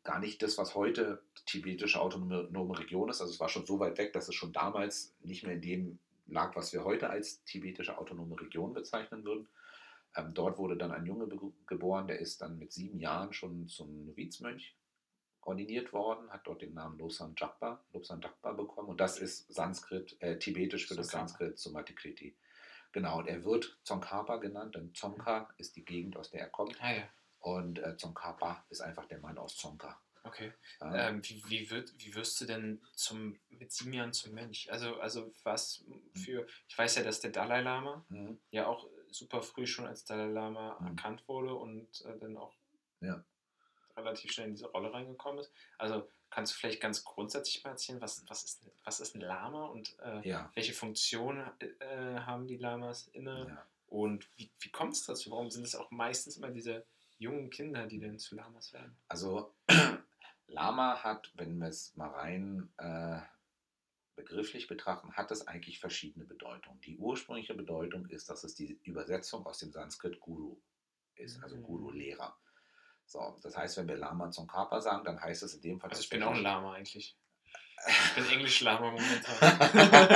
gar nicht das, was heute tibetische autonome Region ist. Also es war schon so weit weg, dass es schon damals nicht mehr in dem lag, was wir heute als tibetische autonome Region bezeichnen würden. Ähm, dort wurde dann ein Junge geboren, der ist dann mit sieben Jahren schon zum Novizmönch ordiniert worden, hat dort den Namen Lobsang Jakpa, Lobsang Jakpa bekommen und das ist Sanskrit, äh, tibetisch für das Sanskrit Sumatikriti. Genau, und er wird Tsongkhapa genannt, denn Tsongkha ist die Gegend, aus der er kommt. Ah, ja. Und äh, Tsongkhapa ist einfach der Mann aus Tsongkha. Okay. Ja. Ähm, wie, wie, wird, wie wirst du denn zum, mit sieben Jahren zum Mönch? Also, also was für, ich weiß ja, dass der Dalai Lama Mhm. ja auch super früh schon als Dalai Lama Mhm. erkannt wurde und äh, dann auch ja. relativ schnell in diese Rolle reingekommen ist. Also kannst du vielleicht ganz grundsätzlich mal erzählen, was, was, ist, was ist ein Lama und äh, ja. welche Funktion äh, haben die Lamas inne Ja. und wie, wie kommt es dazu? Warum sind es auch meistens immer diese jungen Kinder, die dann zu Lamas werden? Also Lama hat, wenn wir es mal rein äh, begrifflich betrachten, hat es eigentlich verschiedene Bedeutungen. Die ursprüngliche Bedeutung ist, dass es die Übersetzung aus dem Sanskrit Guru ist, also Guru-Lehrer. So, das heißt, wenn wir Lama Tsongkhapa sagen, dann heißt es in dem Fall... Also ich bin auch ein Lama eigentlich. Ich bin Englisch-Lama momentan.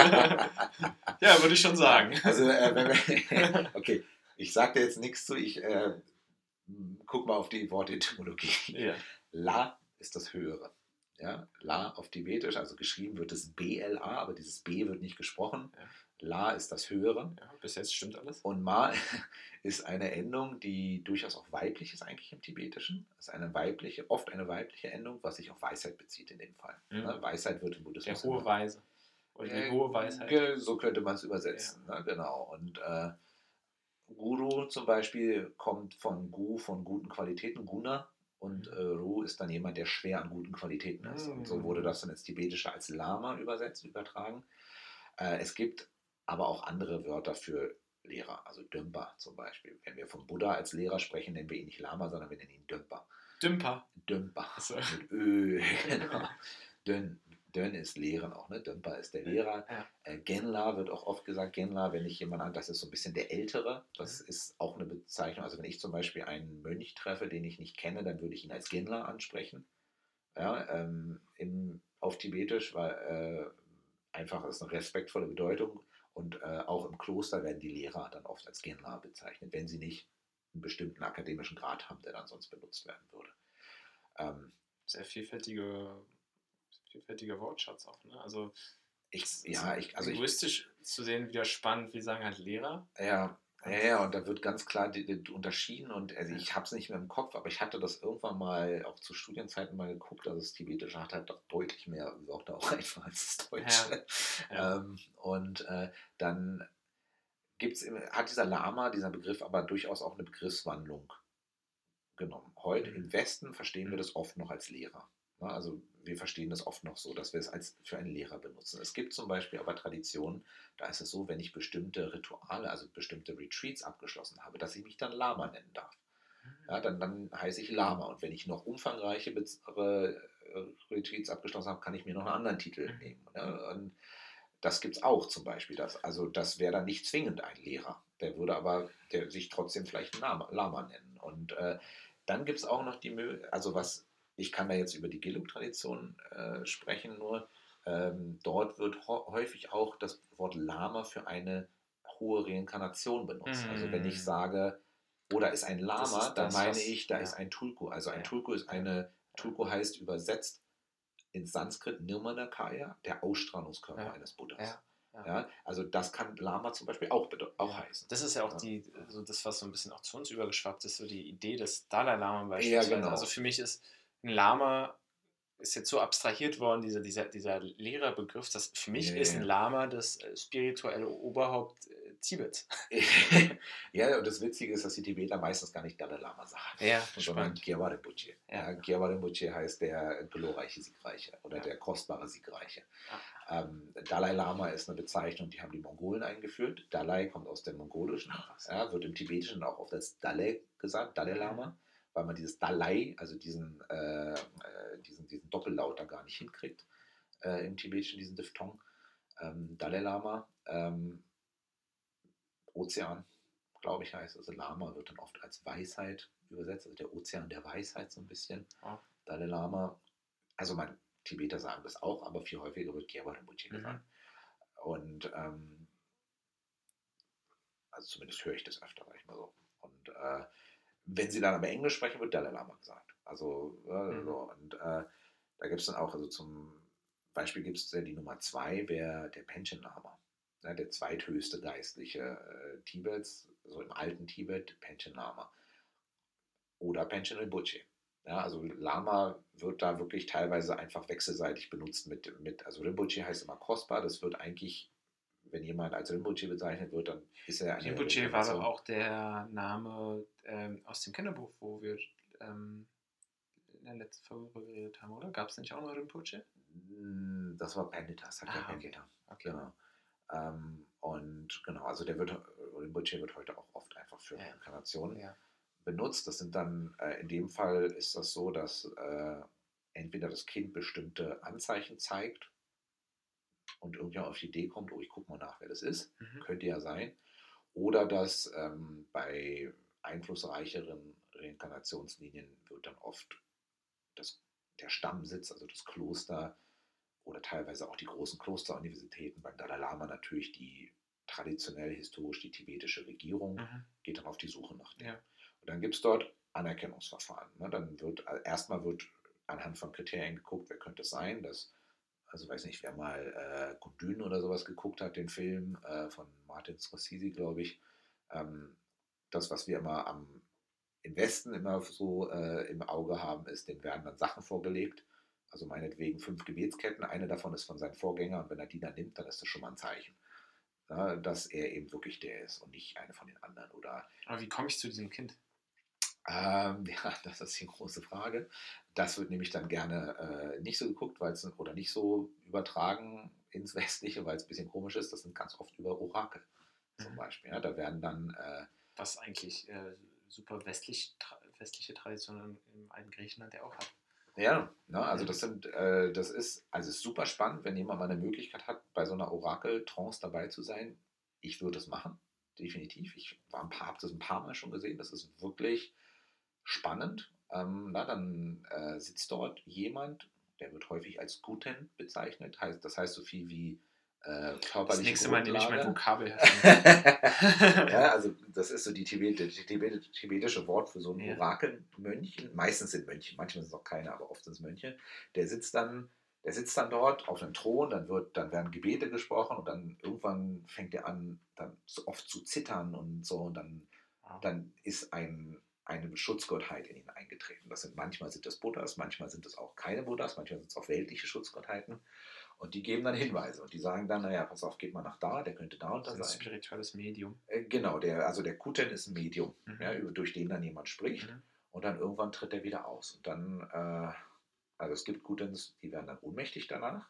Ja, würde ich schon sagen. Also, äh, wenn wir, okay, ich sage dir jetzt nichts zu, ich äh, guck mal auf die Wortetymologie. Ja. La ist das Höhere. Ja? La auf Tibetisch, also geschrieben wird es B L A, aber dieses B wird nicht gesprochen. Ja. La ist das Höhere. Ja, bis jetzt stimmt alles. Und Ma ist eine Endung, die durchaus auch weiblich ist eigentlich im Tibetischen. Das ist eine weibliche, oft eine weibliche Endung, was sich auf Weisheit bezieht in dem Fall. Mhm. Ne? Weisheit wird im Buddhismus... Der hohe immer, Weise. Oder die äh, hohe Weisheit. ge- So könnte man es übersetzen. Ja. Ne? Genau. Und äh, Guru zum Beispiel kommt von Gu, von guten Qualitäten, Guna. Und äh, Ru ist dann jemand, der schwer an guten Qualitäten ist. Und so wurde das dann ins Tibetische als Lama übersetzt, übertragen. Äh, es gibt aber auch andere Wörter für Lehrer, also Dömpa zum Beispiel. Wenn wir vom Buddha als Lehrer sprechen, nennen wir ihn nicht Lama, sondern wir nennen ihn Dömpa. Dümper. Dömpa. So. Mit Ö, genau. Dön, Dön ist Lehren auch, ne? Dömpa ist der Lehrer. Ja. Äh, Genla wird auch oft gesagt, Genla, wenn ich jemanden an, das ist so ein bisschen der Ältere. Das Mhm. ist auch eine Bezeichnung. Also wenn ich zum Beispiel einen Mönch treffe, den ich nicht kenne, dann würde ich ihn als Genla ansprechen. Ja, ähm, im, auf Tibetisch, weil äh, einfach ist eine respektvolle Bedeutung und äh, auch im Kloster werden die Lehrer dann oft als Genla bezeichnet, wenn sie nicht einen bestimmten akademischen Grad haben, der dann sonst benutzt werden würde. Ähm, Sehr vielfältige, vielfältiger Wortschatz auch, ne? Also ich, ja, ich, also linguistisch ich, zu sehen wieder spannend, wir sagen halt Lehrer. Ja, ja, ja, und da wird ganz klar die, die unterschieden und also ich habe es nicht mehr im Kopf, aber ich hatte das irgendwann mal auch zu Studienzeiten mal geguckt, also das Tibetische hat halt doch deutlich mehr Wörter auch einfach als das Deutsche. Ja, ja. Ähm, und äh, dann gibt's, hat dieser Lama, dieser Begriff aber durchaus auch eine Begriffswandlung genommen. Heute Mhm. im Westen verstehen wir Mhm. das oft noch als Lehrer. Ne? Also wir verstehen das oft noch so, dass wir es als für einen Lehrer benutzen. Es gibt zum Beispiel aber Traditionen, da ist es so, wenn ich bestimmte Rituale, also bestimmte Retreats abgeschlossen habe, dass ich mich dann Lama nennen darf. Ja, dann, dann heiße ich Lama. Und wenn ich noch umfangreiche Bez äh, Retreats abgeschlossen habe, kann ich mir noch einen anderen Titel Mhm. nehmen. Ne? Und das gibt es auch zum Beispiel. Das, also das wäre dann nicht zwingend ein Lehrer. Der würde aber der sich trotzdem vielleicht Lama, Lama nennen. Und äh, dann gibt es auch noch die Möglichkeit, also was, ich kann da jetzt über die Gelug-Tradition äh, sprechen, nur ähm, dort wird häufig auch das Wort Lama für eine hohe Reinkarnation benutzt. Mhm. Also wenn ich sage, oder ist ein Lama, ist dann das, meine was, ich, da ja. ist ein Tulku. Also ein Ja. Tulku ist eine, Tulku heißt übersetzt ins Sanskrit Nirmanakaya, der Ausstrahlungskörper Ja. eines Buddhas. Ja. Ja. Ja, also das kann Lama zum Beispiel auch, auch ja. heißen. Das ist ja auch ja. die, so das, was so ein bisschen auch zu uns übergeschwappt ist, so die Idee des Dalai Lama beispielsweise. Ja, genau. Also für mich ist ein Lama ist jetzt so abstrahiert worden, dieser, dieser, dieser Lehrerbegriff, dass für mich Ja, ist ein ja. Lama das äh, spirituelle Oberhaupt äh, Tibets. Ja, und das Witzige ist, dass die Tibeter meistens gar nicht Dalai Lama sagen, Ja, sondern spannend. Gyalwar Rinpoche. Ja. Ja, Gyalwar Rinpoche heißt der glorreiche Siegreiche oder Ja. der kostbare Siegreiche. Ja. Ähm, Dalai Lama ist eine Bezeichnung, die haben die Mongolen eingeführt. Dalai kommt aus dem Mongolischen, ja, wird im Tibetischen auch oft als Dalai gesagt, Dalai Lama, weil man dieses Dalai, also diesen, äh, äh, diesen, diesen Doppellaut da gar nicht hinkriegt äh, im Tibetischen, diesen Diphthong. Ähm, Dalai Lama, ähm, Ozean, glaube ich, heißt. Also Lama wird dann oft als Weisheit übersetzt, also der Ozean der Weisheit so ein bisschen. Oh. Dalai Lama. Also man, Tibeter sagen das auch, aber viel häufiger wird Kherpa Rinpoche Mhm. gesagt. Und ähm, also zumindest höre ich das öfter, sag ich mal so. Und äh, wenn sie dann aber Englisch sprechen, wird Dalai Lama gesagt. Also, äh, Mhm. so. Und äh, da gibt es dann auch, also zum Beispiel gibt es ja die Nummer zwei, wäre der Panchen Lama. Ja, der zweithöchste Geistliche äh, Tibets, so im alten Tibet, Panchen Lama. Oder Panchen Rinpoche. Ja, also Lama wird da wirklich teilweise einfach wechselseitig benutzt mit, mit also Rinpoche heißt immer kostbar, das wird eigentlich, wenn jemand als Rinpoche bezeichnet wird, dann ist er eine Rinpoche war doch Reinkarnation. auch der Name ähm, aus dem Kinderbuch, wo wir ähm, in der letzten Folge geredet haben, oder? Gab es nicht auch noch Rinpoche? Hm, Das war Pandita, Sakya Ah, okay. Pandita. Okay. Genau. Ähm, und genau, also der wird, Rinpoche wird heute auch oft einfach für Ja. Reinkarnationen Ja. benutzt. Das sind dann, äh, in dem Fall ist das so, dass äh, entweder das Kind bestimmte Anzeichen zeigt und irgendjemand auf die Idee kommt, oh, ich gucke mal nach, wer das ist. Mhm. Könnte ja sein. Oder dass ähm, bei einflussreicheren Reinkarnationslinien wird dann oft das, der Stammsitz, also das Kloster oder teilweise auch die großen Klosteruniversitäten, beim Dalai Lama natürlich die traditionell historisch die tibetische Regierung, Mhm. geht dann auf die Suche nach dem. Ja. Und dann gibt es dort Anerkennungsverfahren. Ne? Dann wird äh, erstmal wird anhand von Kriterien geguckt, wer könnte es sein, dass, also weiß nicht, wer mal äh, Gundün oder sowas geguckt hat, den Film äh, von Martin Scorsese, glaube ich. Ähm, das, was wir immer am, im Westen immer so äh, im Auge haben, ist, dem werden dann Sachen vorgelegt. Also meinetwegen fünf Gebetsketten, eine davon ist von seinem Vorgänger und wenn er die dann nimmt, dann ist das schon mal ein Zeichen, ja, dass er eben wirklich der ist und nicht eine von den anderen. Oder Aber wie komme ich zu diesem Kind? ähm, ja, das ist die große Frage. Das wird nämlich dann gerne äh, nicht so geguckt, weil es oder nicht so übertragen ins Westliche, weil es ein bisschen komisch ist. Das sind ganz oft über Orakel zum Mhm. Beispiel. Ja, da werden dann äh, Was eigentlich äh, super westlich, tra westliche Tradition im alten Griechenland ja auch hat. ja, ne, also Mhm. das sind, äh, das ist, also es ist super spannend, wenn jemand mal eine Möglichkeit hat, bei so einer Orakel-Trance dabei zu sein. Ich würde es machen, definitiv. Ich war ein paar, habe das ein paar Mal schon gesehen. Das ist wirklich spannend. Ähm, na, dann äh, sitzt dort jemand, der wird häufig als Guten bezeichnet. Heißt, das heißt so viel wie äh, Das körperliche nächste Mal nehme ich mein Grundlage. Vokabelheft Ja, also das ist so die Tibet, das Tibet, tibetische Wort für so einen Ja. Orakelmönch. Meistens sind Mönche, manchmal sind es auch keine, aber oft sind es Mönche. Der sitzt dann, der sitzt dann dort auf einem Thron, dann wird, dann werden Gebete gesprochen und dann irgendwann fängt er an, dann so oft zu zittern und so und dann, Wow. dann ist ein, eine Schutzgottheit in ihn eingetreten. Das sind manchmal sind das Buddhas, manchmal sind es auch keine Buddhas, manchmal sind es auch weltliche Schutzgottheiten. Und die geben dann Hinweise und die sagen dann, naja, pass auf, geht mal nach da, der könnte da und Das da ist ein sein. spirituelles Medium. Äh, Genau, der, also der Kuten ist ein Medium, Mhm. ja, über- durch den dann jemand spricht Mhm. und dann irgendwann tritt er wieder aus. Und dann, äh, also es gibt Kutens, die werden dann ohnmächtig danach.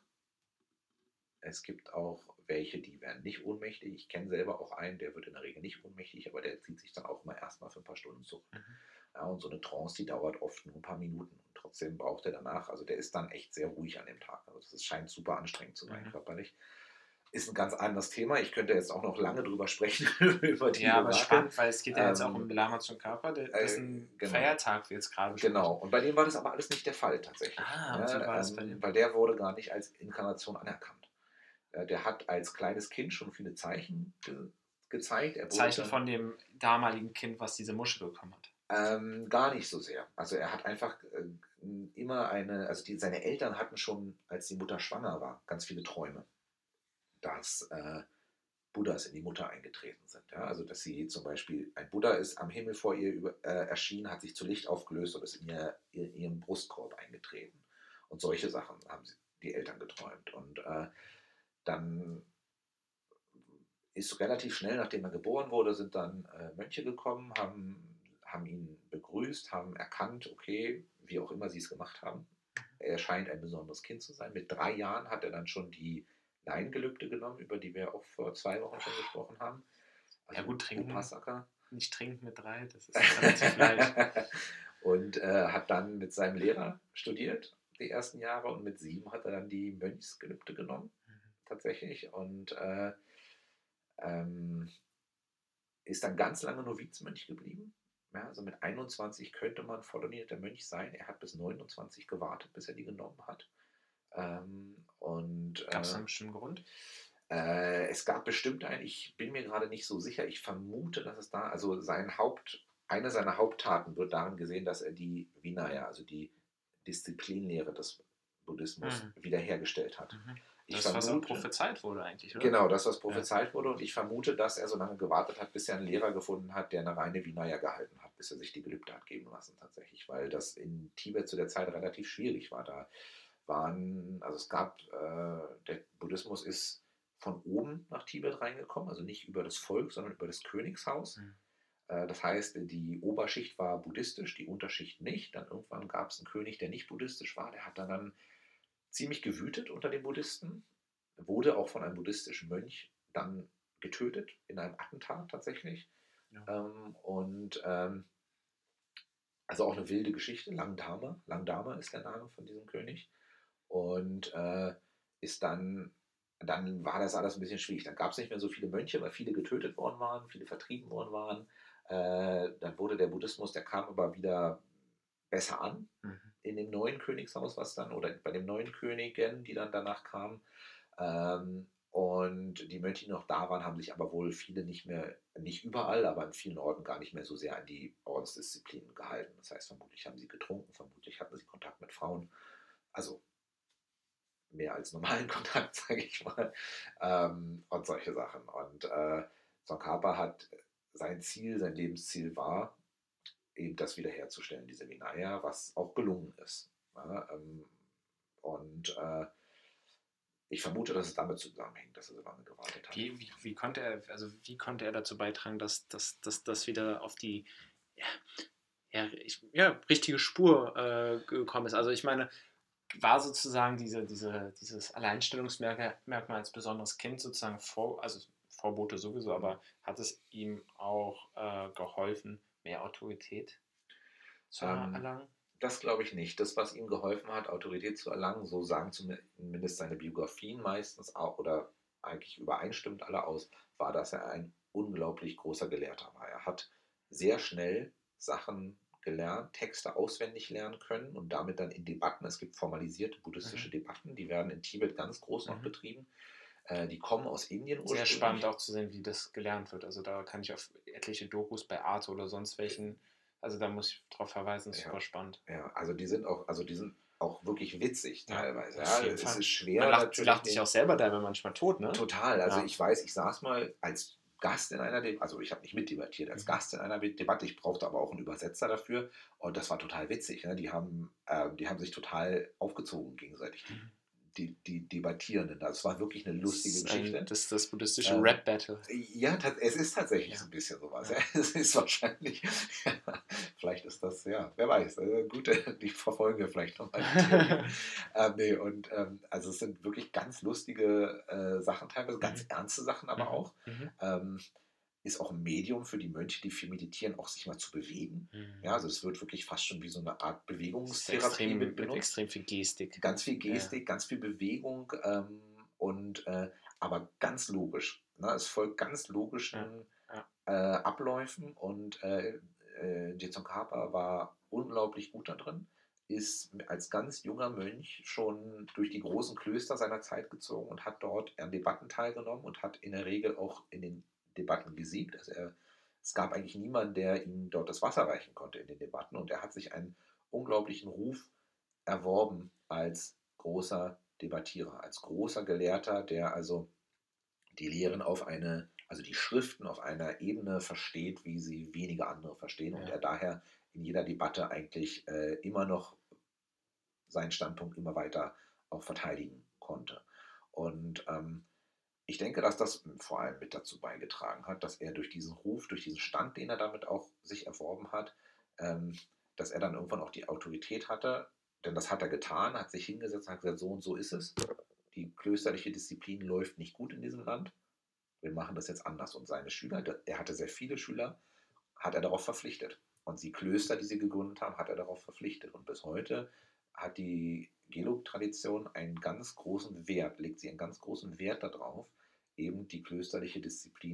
Es gibt auch welche, die werden nicht ohnmächtig. Ich kenne selber auch einen, der wird in der Regel nicht ohnmächtig, aber der zieht sich dann auch mal erstmal für ein paar Stunden zurück. Mhm. Ja, und so eine Trance, die dauert oft nur ein paar Minuten und trotzdem braucht er danach, also der ist dann echt sehr ruhig an dem Tag. Also das scheint super anstrengend zu sein Mhm. körperlich. Ist ein ganz anderes Thema. Ich könnte jetzt auch noch lange drüber sprechen, über die Ja, aber Orakel. spannend, weil es geht ja jetzt auch um Ähm, Lama Tsongkhapa, der- dessen äh, genau. Feiertag wir jetzt gerade besprechen. Genau, und bei dem war das aber alles nicht der Fall tatsächlich. Ah, und wie war das bei ähm, dem? weil der wurde gar nicht als Inkarnation anerkannt. Äh, der hat als kleines Kind schon viele Zeichen ge gezeigt. Er wurde Zeichen dann, von dem damaligen Kind, was diese Muschel bekommen hat. ähm, gar nicht so sehr. Also er hat einfach äh, immer eine, also die, seine Eltern hatten schon, als die Mutter schwanger war, ganz viele Träume, dass äh, Buddhas in die Mutter eingetreten sind. Ja? Also dass sie zum Beispiel, ein Buddha ist am Himmel vor ihr über, äh, erschienen, hat sich zu Licht aufgelöst und ist in, ihr, in ihren Brustkorb eingetreten. Und solche Sachen haben sie, die Eltern geträumt. Und äh, dann ist relativ schnell, nachdem er geboren wurde, sind dann äh, Mönche gekommen, haben, haben ihn begrüßt, haben erkannt, okay, wie auch immer sie es gemacht haben. Er scheint ein besonderes Kind zu sein. Mit drei Jahren hat er dann schon die Laiengelübde genommen, über die wir auch vor zwei Wochen schon gesprochen haben. Also Ja gut, trinken, Upasaka. nicht trinken mit drei, das ist relativ leicht. Und äh, hat dann mit seinem Lehrer studiert, die ersten Jahre. Und mit sieben hat er dann die Mönchsgelübde genommen, tatsächlich. Und äh, ähm, ist dann ganz lange Novizmönch geblieben. Ja, also mit einundzwanzig könnte man vollordinierter Mönch sein. Er hat bis neunundzwanzig gewartet, bis er die genommen hat. Ähm, und Gab es äh, einen bestimmten Grund? äh, es gab bestimmt einen, ich bin mir gerade nicht so sicher. Ich vermute, dass es da, also sein Haupt, eine seiner Haupttaten wird darin gesehen, dass er die Vinaya, also die Disziplinlehre des Buddhismus, Mhm. wiederhergestellt hat. Mhm. Ich Das, was auch vermute, prophezeit wurde eigentlich, oder? genau, das, was Ja. prophezeit wurde, und ich vermute, dass er so lange gewartet hat, bis er einen Lehrer gefunden hat, der eine reine Vinaya gehalten hat, bis er sich die Gelübde hat geben lassen, tatsächlich, weil das in Tibet zu der Zeit relativ schwierig war. Da waren, also es gab, äh, der Buddhismus ist von oben nach Tibet reingekommen, also nicht über das Volk, sondern über das Königshaus. Mhm. Äh, das heißt, die Oberschicht war buddhistisch, die Unterschicht nicht. Dann irgendwann gab es einen König, der nicht buddhistisch war, der hat dann, dann ziemlich gewütet unter den Buddhisten, wurde auch von einem buddhistischen Mönch dann getötet, in einem Attentat tatsächlich. Ja. Ähm, und ähm, also auch eine wilde Geschichte. Langdama, Langdama ist der Name von diesem König. Und äh, ist dann, dann war das alles ein bisschen schwierig. Dann gab es nicht mehr so viele Mönche, weil viele getötet worden waren, viele vertrieben worden waren. Äh, dann wurde der Buddhismus, der kam aber wieder besser an Mhm. in dem neuen Königshaus, was dann, oder bei den neuen Königen, die dann danach kamen. Ähm, und die Mönche, die noch da waren, haben sich aber wohl viele nicht mehr, nicht überall, aber in vielen Orten gar nicht mehr so sehr an die Ordensdisziplinen gehalten. Das heißt, vermutlich haben sie getrunken, vermutlich hatten sie Kontakt mit Frauen. Also mehr als normalen Kontakt, sage ich mal. Ähm, und solche Sachen. Und äh, Tsongkhapa hat sein Ziel, sein Lebensziel war, eben das wiederherzustellen, diese Vinaya, was auch gelungen ist. Ja, ähm, und äh, ich vermute, dass es damit zusammenhängt, dass er so lange gewartet hat. Wie, wie, wie konnte er, also wie konnte er dazu beitragen, dass das dass, dass wieder auf die ja, ja, ich, ja, richtige Spur äh, gekommen ist? Also ich meine, war sozusagen diese, diese, dieses Alleinstellungsmerkmal als besonderes Kind sozusagen vor, also Vorbote sowieso, aber hat es ihm auch äh, geholfen, mehr Autorität zu Ähm, erlangen? Das glaube ich nicht. Das, was ihm geholfen hat, Autorität zu erlangen, so sagen zumindest seine Biografien meistens auch, oder eigentlich übereinstimmt alle aus, war, dass er ein unglaublich großer Gelehrter war. Er hat sehr schnell Sachen gelernt, Texte auswendig lernen können und damit dann in Debatten, es gibt formalisierte buddhistische Mhm. Debatten, die werden in Tibet ganz groß noch Mhm. betrieben. Äh, die kommen aus Indien Sehr spannend ursprünglich. auch zu sehen, wie das gelernt wird. Also da kann ich auf etliche Dokus bei Arte oder sonst welchen, also da muss ich drauf verweisen, ist Ja, super spannend. ja, also die sind auch, also die sind auch wirklich witzig Ja, teilweise. auf Ja, jeden es Fall. ist Man schwer lacht, natürlich lacht sich auch den. selber dabei manchmal tot, ne? Total. Also Ja. ich weiß, ich saß mal als Gast in einer Debatte, also ich habe nicht mitdebattiert, als Mhm. Gast in einer Debatte, ich brauchte aber auch einen Übersetzer dafür und das war total witzig. Ne? Die, haben, äh, die haben sich total aufgezogen gegenseitig, die, Mhm. die, die Debattierenden. Das war wirklich eine Das lustige ist ein, Geschichte. das, das buddhistische Ähm, Rap-Battle. ja, es ist tatsächlich so Ja. ein bisschen sowas. Ja. Ja. Es ist wahrscheinlich, vielleicht ist das, ja, wer weiß, äh, gut, die verfolgen wir vielleicht nochmal die Theorie. Ähm, nee, und ähm, also es sind wirklich ganz lustige äh, Sachen teilweise, ganz Mhm. ernste Sachen aber Mhm. auch. Mhm. Ähm, ist auch ein Medium für die Mönche, die viel meditieren, auch sich mal zu bewegen. Ja, Mhm. also es wird wirklich fast schon wie so eine Art Das ist Bewegungstherapie extrem mit mit benutzt. extrem viel Gestik. Ganz viel Ja. Gestik, ganz viel Bewegung ähm, und äh, aber ganz logisch. Ne? Es folgt ganz Ja. logischen Ja. äh, Abläufen und äh, äh, Jetson Kapa war unglaublich gut da drin, ist als ganz junger Mönch schon durch die großen Klöster seiner Zeit gezogen und hat dort an Debatten teilgenommen und hat in der Regel auch in den Debatten gesiegt. Also er, es gab eigentlich niemanden, der ihm dort das Wasser reichen konnte in den Debatten und er hat sich einen unglaublichen Ruf erworben als großer Debattierer, als großer Gelehrter, der also die Lehren auf eine, also die Schriften auf einer Ebene versteht, wie sie wenige andere verstehen und Ja. er daher in jeder Debatte eigentlich äh, immer noch seinen Standpunkt immer weiter auch verteidigen konnte. Und ähm, ich denke, dass das vor allem mit dazu beigetragen hat, dass er durch diesen Ruf, durch diesen Stand, den er damit auch sich erworben hat, ähm, dass er dann irgendwann auch die Autorität hatte, denn das hat er getan, hat sich hingesetzt und hat gesagt, so und so ist es. Die klösterliche Disziplin läuft nicht gut in diesem Land. Wir machen das jetzt anders. Und seine Schüler, er hatte sehr viele Schüler, hat er darauf verpflichtet. Und die Klöster, die sie gegründet haben, hat er darauf verpflichtet. Und bis heute hat die Gelug-Tradition einen ganz großen Wert, legt sie einen ganz großen Wert darauf, eben die klösterliche Disziplin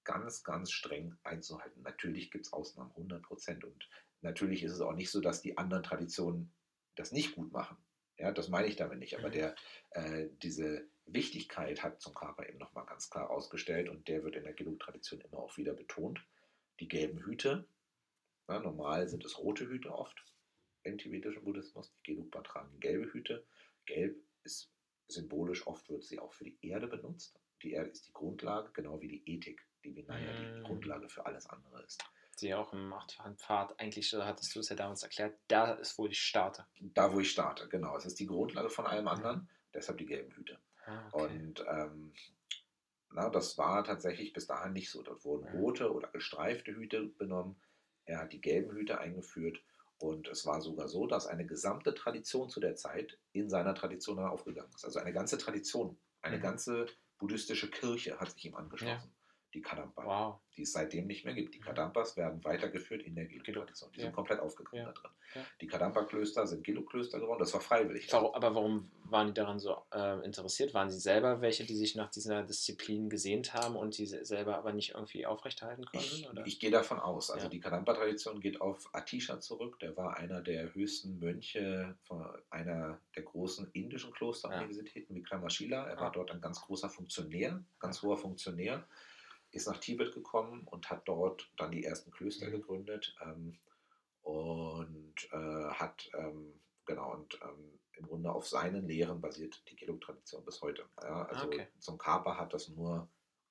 ganz, ganz streng einzuhalten. Natürlich gibt es Ausnahmen, hundert Prozent. Und natürlich ist es auch nicht so, dass die anderen Traditionen das nicht gut machen. Ja, das meine ich damit nicht. Aber Mhm. der, äh, diese Wichtigkeit hat Tsongkhapa eben nochmal ganz klar ausgestellt und der wird in der Gelug-Tradition immer auch wieder betont. Die gelben Hüte, ja, normal sind es rote Hüte oft im tibetischen Buddhismus. Die Gelugpa tragen gelbe Hüte. Gelb ist symbolisch, oft wird sie auch für die Erde benutzt. Die Erde ist die Grundlage, genau wie die Ethik, die Vinaya die Mhm. Grundlage für alles andere ist. Die auch im achtfachen Pfad, eigentlich so hattest du es ja damals erklärt, da ist, wo ich starte. Da, wo ich starte, genau. Es ist die Grundlage von allem Mhm. anderen, deshalb die gelben Hüte. Ah, okay. Und ähm, na, das war tatsächlich bis dahin nicht so. Dort wurden Mhm. rote oder gestreifte Hüte benommen. Er hat die gelben Hüte eingeführt. Und es war sogar so, dass eine gesamte Tradition zu der Zeit in seiner Tradition dann aufgegangen ist. Also eine ganze Tradition, eine Mhm. ganze buddhistische Kirche hat sich ihm angeschlossen. Die Kadampa, Wow. die es seitdem nicht mehr gibt. Die Mhm. Kadampas werden weitergeführt in der Gelug-Tradition. Die Ja. sind komplett aufgegangen Ja. da drin. Ja. Die Kadampa-Klöster sind Gelug-Klöster geworden. Das war freiwillig. Warum, aber warum waren die daran so äh, interessiert? Waren sie selber welche, die sich nach dieser Disziplin gesehnt haben und die se- selber aber nicht irgendwie aufrechterhalten konnten? Ich, Oder? ich gehe davon aus. Also Ja. die Kadampa-Tradition geht auf Atisha zurück. Der war einer der höchsten Mönche von einer der großen indischen Klosteruniversitäten, Vikramashila. Er war Ah. dort ein ganz großer Funktionär, ganz hoher Funktionär, ist nach Tibet gekommen und hat dort dann die ersten Klöster Mhm. gegründet ähm, und äh, hat, ähm, genau, und ähm, im Grunde auf seinen Lehren basiert die Gelug-Tradition bis heute. Ja, also Okay. Tsongkhapa hat das nur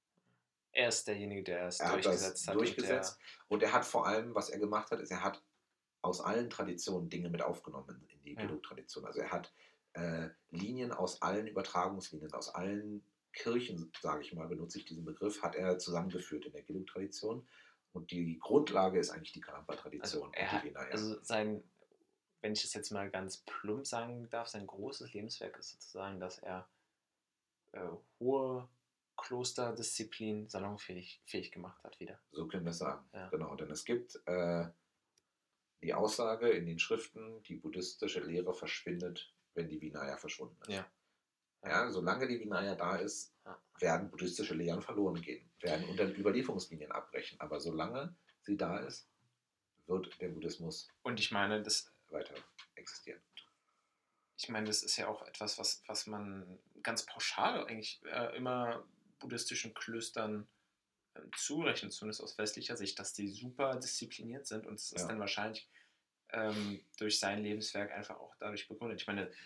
Er ist derjenige, der es Er hat das durchgesetzt hat. durchgesetzt Und und er hat vor allem, was er gemacht hat, ist, er hat aus allen Traditionen Dinge mit aufgenommen in die Ja. Gelug-Tradition. Also er hat äh, Linien aus allen Übertragungslinien, aus allen Kirchen, sage ich mal, benutze ich diesen Begriff, hat er zusammengeführt in der Gelug-Tradition. Und die Grundlage ist eigentlich die der, Kadampa-Tradition also, er und hat, die Vinaya. also sein, wenn ich es jetzt mal ganz plump sagen darf, sein großes Lebenswerk ist sozusagen, dass er äh, hohe Klosterdisziplin salonfähig fähig gemacht hat wieder. So können wir es sagen. Ja. Genau, denn es gibt äh, die Aussage in den Schriften, die buddhistische Lehre verschwindet, wenn die Vinaya verschwunden ist. Ja. Ja, solange die Vinaya da ist, Ja. werden buddhistische Lehren verloren gehen, werden unter den Überlieferungslinien abbrechen. Aber solange sie da ist, wird der Buddhismus Und ich meine, das, weiter existieren. ich meine, das ist ja auch etwas, was, was man ganz pauschal eigentlich äh, immer buddhistischen Klöstern ähm, zurechnet, zumindest aus westlicher Sicht, dass die super diszipliniert sind und es ist Ja. dann wahrscheinlich ähm, durch sein Lebenswerk einfach auch dadurch begründet. Ich meine,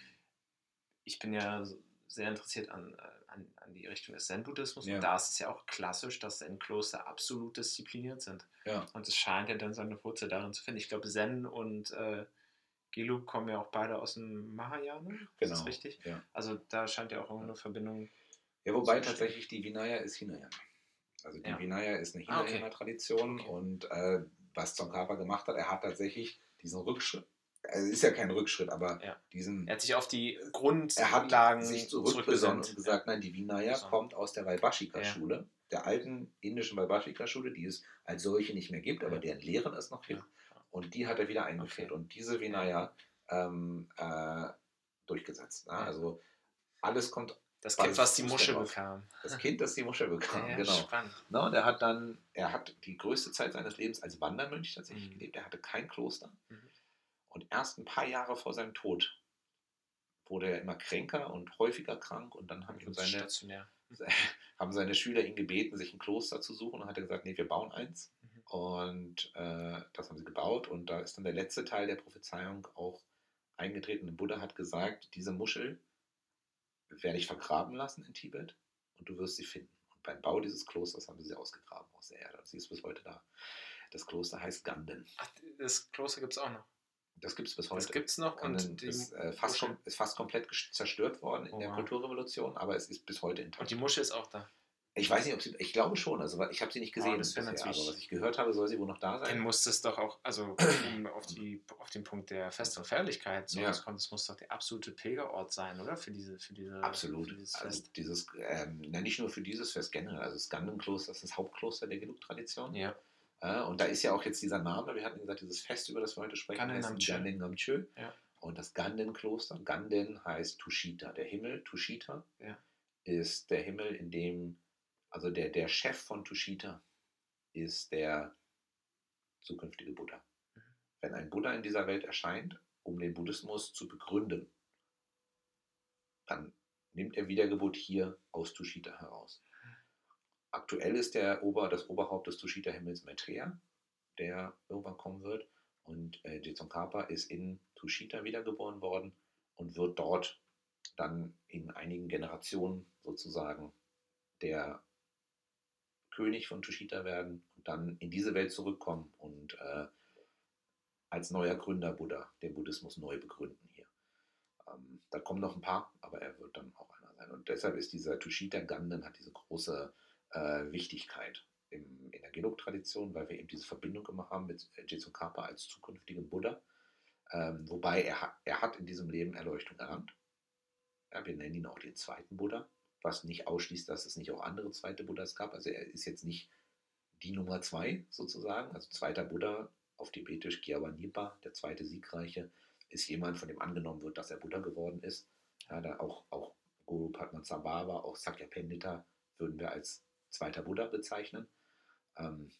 ich bin ja so sehr interessiert an, äh, an, an die Richtung des Zen-Buddhismus Ja. und da ist es ja auch klassisch, dass Zen-Kloster absolut diszipliniert sind. Ja. Und es scheint ja dann seine Wurzel darin zu finden. Ich glaube, Zen und äh, Gelug kommen ja auch beide aus dem Mahayana. Ist Genau. das richtig? Ja. Also da scheint ja auch irgendeine Verbindung. Ja, wobei zu bestehen. tatsächlich die Vinaya ist Hinayana. Also die Ja. Vinaya ist eine Ah, okay. Hinayana-Tradition Okay. und äh, was Tsongkhapa gemacht hat, er hat tatsächlich diesen Rückschritt, also es ist ja kein Rückschritt, aber Ja. diesen, Er hat sich auf die er Grundlagen hat sich zurückbesonnen zurückbesinnt. und gesagt, nein, die Vinaya Besonnen. kommt aus der Vaibhashika-Schule, der alten indischen Vaibhashika-Schule, die es als solche nicht mehr gibt, aber Ja. deren Lehren es noch gibt. Ja. Und die hat er wieder eingeführt. Okay. Und diese Vinaya ähm, äh, durchgesetzt. Ne? Ja. Also alles kommt. Das Ball Kind, was die fußt Muschel darauf. bekam. Das Kind, das die Muschel bekam, Ja, ja, genau. spannend. Na, und er hat dann, er hat die größte Zeit seines Lebens als Wandermönch tatsächlich Mhm. gelebt. Er hatte kein Kloster. Mhm. Und erst ein paar Jahre vor seinem Tod wurde er immer kränker und häufiger krank. Und dann haben, ihm seine, Stationär. haben seine Schüler ihn gebeten, sich ein Kloster zu suchen. Und hat er gesagt, nee, wir bauen eins. Mhm. Und äh, das haben sie gebaut. Und da ist dann der letzte Teil der Prophezeiung auch eingetreten. Der Buddha hat gesagt, diese Muschel werde ich vergraben lassen in Tibet und du wirst sie finden. Und beim Bau dieses Klosters haben sie sie ausgegraben aus der Erde. Und sie ist bis heute da. Das Kloster heißt Ganden. Ach, das Kloster gibt es auch noch. Das gibt es bis heute. Das gibt es noch. Ganden Und die ist, äh, fast Muschel. kom ist fast komplett ges- zerstört worden in Oh, der wow. Kulturrevolution, aber es ist bis heute intakt. Und die Muschel ist auch da. Ich weiß nicht, ob sie, ich glaube schon, also ich habe sie nicht gesehen Oh, das bisher, wäre natürlich- aber was ich gehört habe, soll sie wohl noch da Dann sein. muss es doch auch, also um auf, die, auf den Punkt der Fest- und Feierlichkeit Ja. zurückzukommen, das muss doch der absolute Pilgerort sein, oder? Für diese, für diese Absolut. Für dieses Also Fest. dieses, ähm, na, nicht nur für dieses Fest generell, also das Ganden-Kloster ist das Hauptkloster der Gelug-Tradition. Ja. Äh, und da ist ja auch jetzt dieser Name, wir hatten gesagt, dieses Fest, über das wir heute sprechen, Ganden heißt Namche. Ganden Namche. Ja. Und das Ganden-Kloster, Ganden heißt Tushita, der Himmel. Tushita Ja. ist der Himmel, in dem, also der, der Chef von Tushita ist der zukünftige Buddha. Wenn ein Buddha in dieser Welt erscheint, um den Buddhismus zu begründen, dann nimmt er Wiedergeburt hier aus Tushita heraus. Aktuell ist der Ober, das Oberhaupt des Tushita-Himmels Maitreya, der irgendwann kommen wird. Und äh, Je Tsongkhapa ist in Tushita wiedergeboren worden und wird dort dann in einigen Generationen sozusagen der König von Tushita werden und dann in diese Welt zurückkommen und äh, als neuer Gründer Buddha den Buddhismus neu begründen hier. Ähm, da kommen noch ein paar, aber er wird dann auch einer sein. Und deshalb ist dieser Tushita Ganden hat diese große äh, Wichtigkeit im, in der Gelug-Tradition, weil wir eben diese Verbindung gemacht haben mit Je Tsongkhapa als zukünftigen Buddha. Ähm, wobei er, er hat in diesem Leben Erleuchtung erlangt. Ja, wir nennen ihn auch den zweiten Buddha, was nicht ausschließt, dass es nicht auch andere zweite Buddhas gab. Also er ist jetzt nicht die Nummer zwei sozusagen, also zweiter Buddha auf Tibetisch Gyalpa Nipa, der zweite Siegreiche, ist jemand, von dem angenommen wird, dass er Buddha geworden ist. Ja, da auch, auch Guru Padmasambhava, auch Sakyapandita würden wir als zweiter Buddha bezeichnen. Ähm,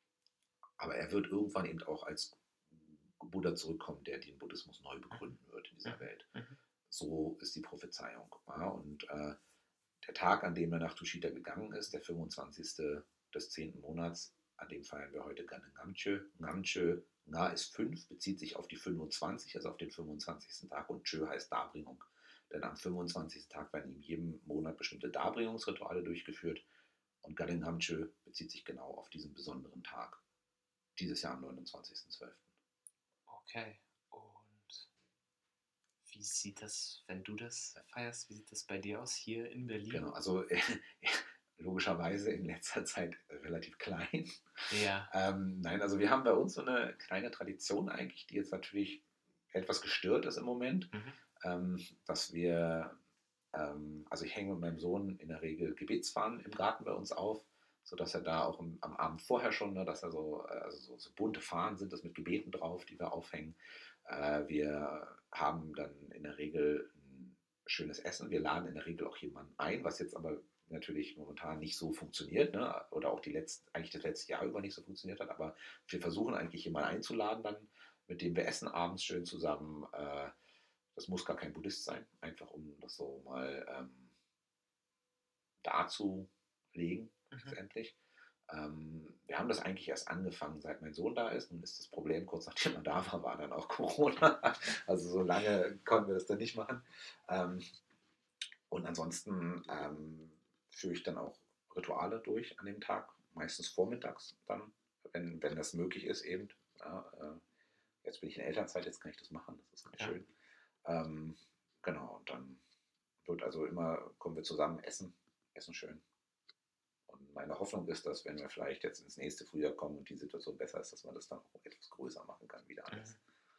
aber er wird irgendwann eben auch als Buddha zurückkommen, der den Buddhismus neu begründen wird in dieser Welt. So ist die Prophezeiung. Ja, und äh, der Tag, an dem er nach Tushita gegangen ist, der fünfundzwanzigste des zehnten Monats, an dem feiern wir heute Ganden Ngamche. Ngamche, Nga ist fünf, bezieht sich auf die fünfundzwanzig, also auf den fünfundzwanzigsten Tag, und Chö heißt Darbringung. Denn am fünfundzwanzigsten Tag werden in jedem Monat bestimmte Darbringungsrituale durchgeführt und Ganden Ngamche bezieht sich genau auf diesen besonderen Tag. Dieses Jahr am neunundzwanzigsten zwölften Okay, und wie sieht das, wenn du das feierst, wie sieht das bei dir aus hier in Berlin? Genau, also äh, logischerweise in letzter Zeit relativ klein. Ja. Ähm, nein, also wir haben bei uns so eine kleine Tradition eigentlich, die jetzt natürlich etwas gestört ist im Moment, Mhm. ähm, dass wir, ähm, also ich hänge mit meinem Sohn in der Regel Gebetsfahnen im Garten bei uns auf, sodass er da auch im, am Abend vorher schon, ne, dass er so, also so, so bunte Fahnen sind, das mit Gebeten drauf, die wir aufhängen. Äh, wir haben dann in der Regel ein schönes Essen. Wir laden in der Regel auch jemanden ein, was jetzt aber natürlich momentan nicht so funktioniert, ne? Oder auch die letzten, eigentlich das letzte Jahr über nicht so funktioniert hat, aber wir versuchen eigentlich jemanden einzuladen dann, mit dem wir essen abends schön zusammen. Äh, das muss gar kein Buddhist sein, einfach um das so mal ähm, darzulegen, Mhm. letztendlich. Ähm, wir haben das eigentlich erst angefangen, seit mein Sohn da ist. Nun ist das Problem, kurz nachdem er da war, war dann auch Corona. Also so lange konnten wir das dann nicht machen. Ähm, und ansonsten ähm, führe ich dann auch Rituale durch an dem Tag, meistens vormittags dann, wenn, wenn das möglich ist eben. Ja, äh, jetzt bin ich in Elternzeit, jetzt kann ich das machen, das ist ganz Ja. schön. Ähm, genau, und dann wird also immer, kommen wir zusammen essen, essen schön. Und meine Hoffnung ist, dass wenn wir vielleicht jetzt ins nächste Frühjahr kommen und die Situation besser ist, dass man das dann auch etwas größer machen kann, wieder alles.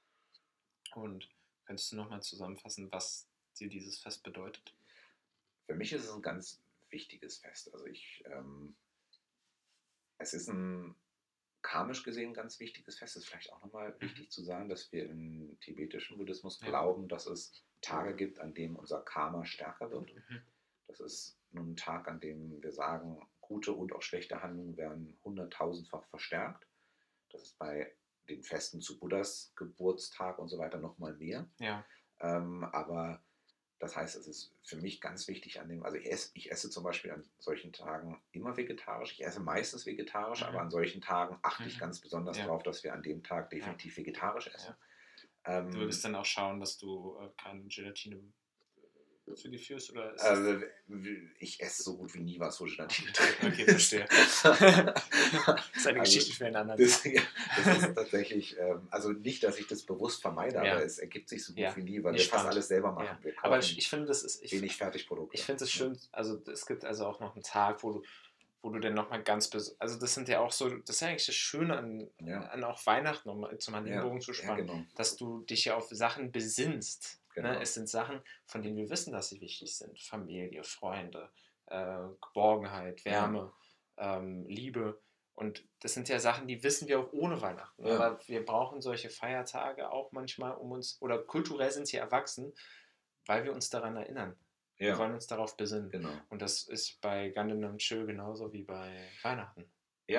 Und könntest du nochmal zusammenfassen, was dir dieses Fest bedeutet? Für mich ist es ein ganz wichtiges Fest. Also ich, ähm, es ist ein karmisch gesehen ein ganz wichtiges Fest. Es ist vielleicht auch nochmal wichtig zu sagen, dass wir im tibetischen Buddhismus Ja. glauben, dass es Tage gibt, an denen unser Karma stärker wird. Mhm. Das ist nun ein Tag, an dem wir sagen, gute und auch schlechte Handlungen werden hunderttausendfach verstärkt. Das ist bei den Festen zu Buddhas Geburtstag und so weiter nochmal mehr. Ja. Ähm, aber das heißt, es ist für mich ganz wichtig an dem, also ich esse, ich esse zum Beispiel an solchen Tagen immer vegetarisch. Ich esse meistens vegetarisch, Mhm. aber an solchen Tagen achte ich Mhm. ganz besonders Ja. darauf, dass wir an dem Tag definitiv vegetarisch essen. Ja. Ähm, Du würdest dann auch schauen, dass du äh, keine Gelatine äh, zu dir führst, oder ist also ich esse so gut wie nie was, wo Gelatine drin Okay, ist. verstehe. Das ist eine Also, Geschichte für einen anderen Das, Tag. ja, das ist tatsächlich, ähm, also nicht, dass ich das bewusst vermeide, Ja. aber es ergibt sich so gut Ja. wie nie, weil Nee, wir fast spannend. alles selber machen. Ja. Wir Aber kaufen ich, ich finde, das ist. Ich, wenig Fertigprodukte. ich finde es schön, also es gibt also auch noch einen Tag, wo du, wo du dann nochmal ganz bes- also das sind ja auch so, das ist ja eigentlich das Schöne an, Ja. an auch Weihnachten, um mal zum Ja, Bogen zu ja, spannen, genau. dass du dich ja auf Sachen besinnst. Genau. Ne? Es sind Sachen, von denen wir wissen, dass sie wichtig sind. Familie, Freunde, äh, Geborgenheit, Wärme, ähm, Liebe. Und das sind ja Sachen, die wissen wir auch ohne Weihnachten. Ja. Aber wir brauchen solche Feiertage auch manchmal, um uns, oder kulturell sind sie erwachsen, weil wir uns daran erinnern. Wir Ja, wollen uns darauf besinnen. genau. Und das ist bei Ganden Namche genauso wie bei Weihnachten. Ja,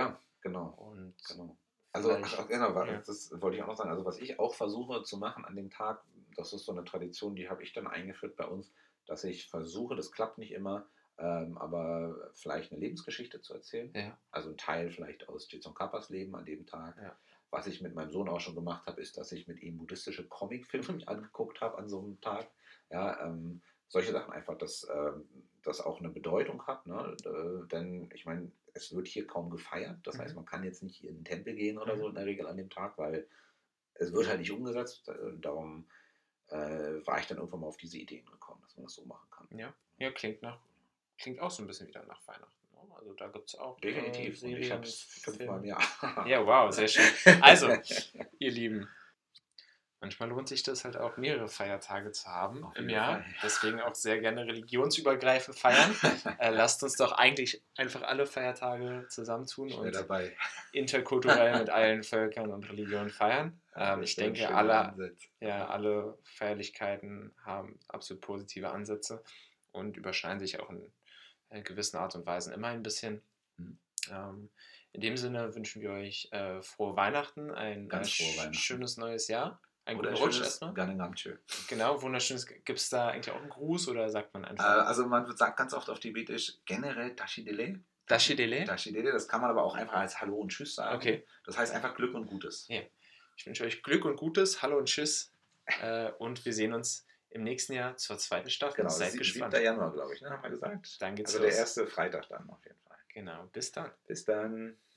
Genau, Und genau. Also, vielleicht, ach, genau, ja. das wollte ich auch noch sagen. Also, was ich auch versuche zu machen an dem Tag, das ist so eine Tradition, die habe ich dann eingeführt bei uns, dass ich versuche, das klappt nicht immer, ähm, aber vielleicht eine Lebensgeschichte zu erzählen. Ja, Also ein Teil vielleicht aus Jetson Kappas Leben an dem Tag. ja. Was ich mit meinem Sohn auch schon gemacht habe, ist, dass ich mit ihm buddhistische Comicfilme mich angeguckt habe an so einem Tag. Ja, ähm, solche Sachen einfach, dass ähm, das auch eine Bedeutung hat. Ne? Äh, denn ich meine, es wird hier kaum gefeiert. Das heißt, Mhm. man kann jetzt nicht hier in den Tempel gehen oder Mhm. so in der Regel an dem Tag, weil es wird halt nicht umgesetzt. Äh, darum äh, war ich dann irgendwann mal auf diese Ideen gekommen, dass man das so machen kann. Ja, ja, klingt nach, klingt auch so ein bisschen wieder nach Weihnachten. Ne? Also da gibt es auch äh, Definitiv. Und ich habe Serien, es fünfmal im Filme. Jahr. Ja, wow, sehr schön. Also, ihr Lieben, manchmal lohnt sich das halt auch, mehrere Feiertage zu haben Auf im jeden Jahr. Fall. Deswegen auch sehr gerne religionsübergreifend feiern. Äh, lasst uns doch eigentlich einfach alle Feiertage zusammentun Ich wäre und dabei. interkulturell mit allen Völkern und Religionen feiern. Ja, Ähm, das ich wäre ein denke, schöner alle, Ansatz. ja, alle Feierlichkeiten haben absolut positive Ansätze und überschneiden sich auch in, in gewissen Art und Weisen immer ein bisschen. Mhm. Ähm, in dem Sinne wünschen wir euch äh, frohe Weihnachten, ein Ganz äh, frohe sch Weihnachten. schönes neues Jahr, einen Oder guten ein Rutsch schönes erstmal. Ganengamtschö. Genau, wunderschönes. Gibt es da eigentlich auch einen Gruß oder sagt man Äh, einfach also man sagt ganz oft auf Tibetisch generell Tashidele. Dashidele? Tashidele, das kann man aber auch einfach als Hallo und Tschüss sagen. Okay. Das heißt einfach Glück und Gutes. Ja. Ich wünsche euch Glück und Gutes, Hallo und Tschüss. Äh, und wir sehen uns im nächsten Jahr zur zweiten Staffel. Genau, Seid sie- gespannt. siebter Januar, glaube ich, ne, haben wir gesagt. Dann geht's Also der los. erste Freitag dann auf jeden Fall. Genau, bis dann. Bis dann.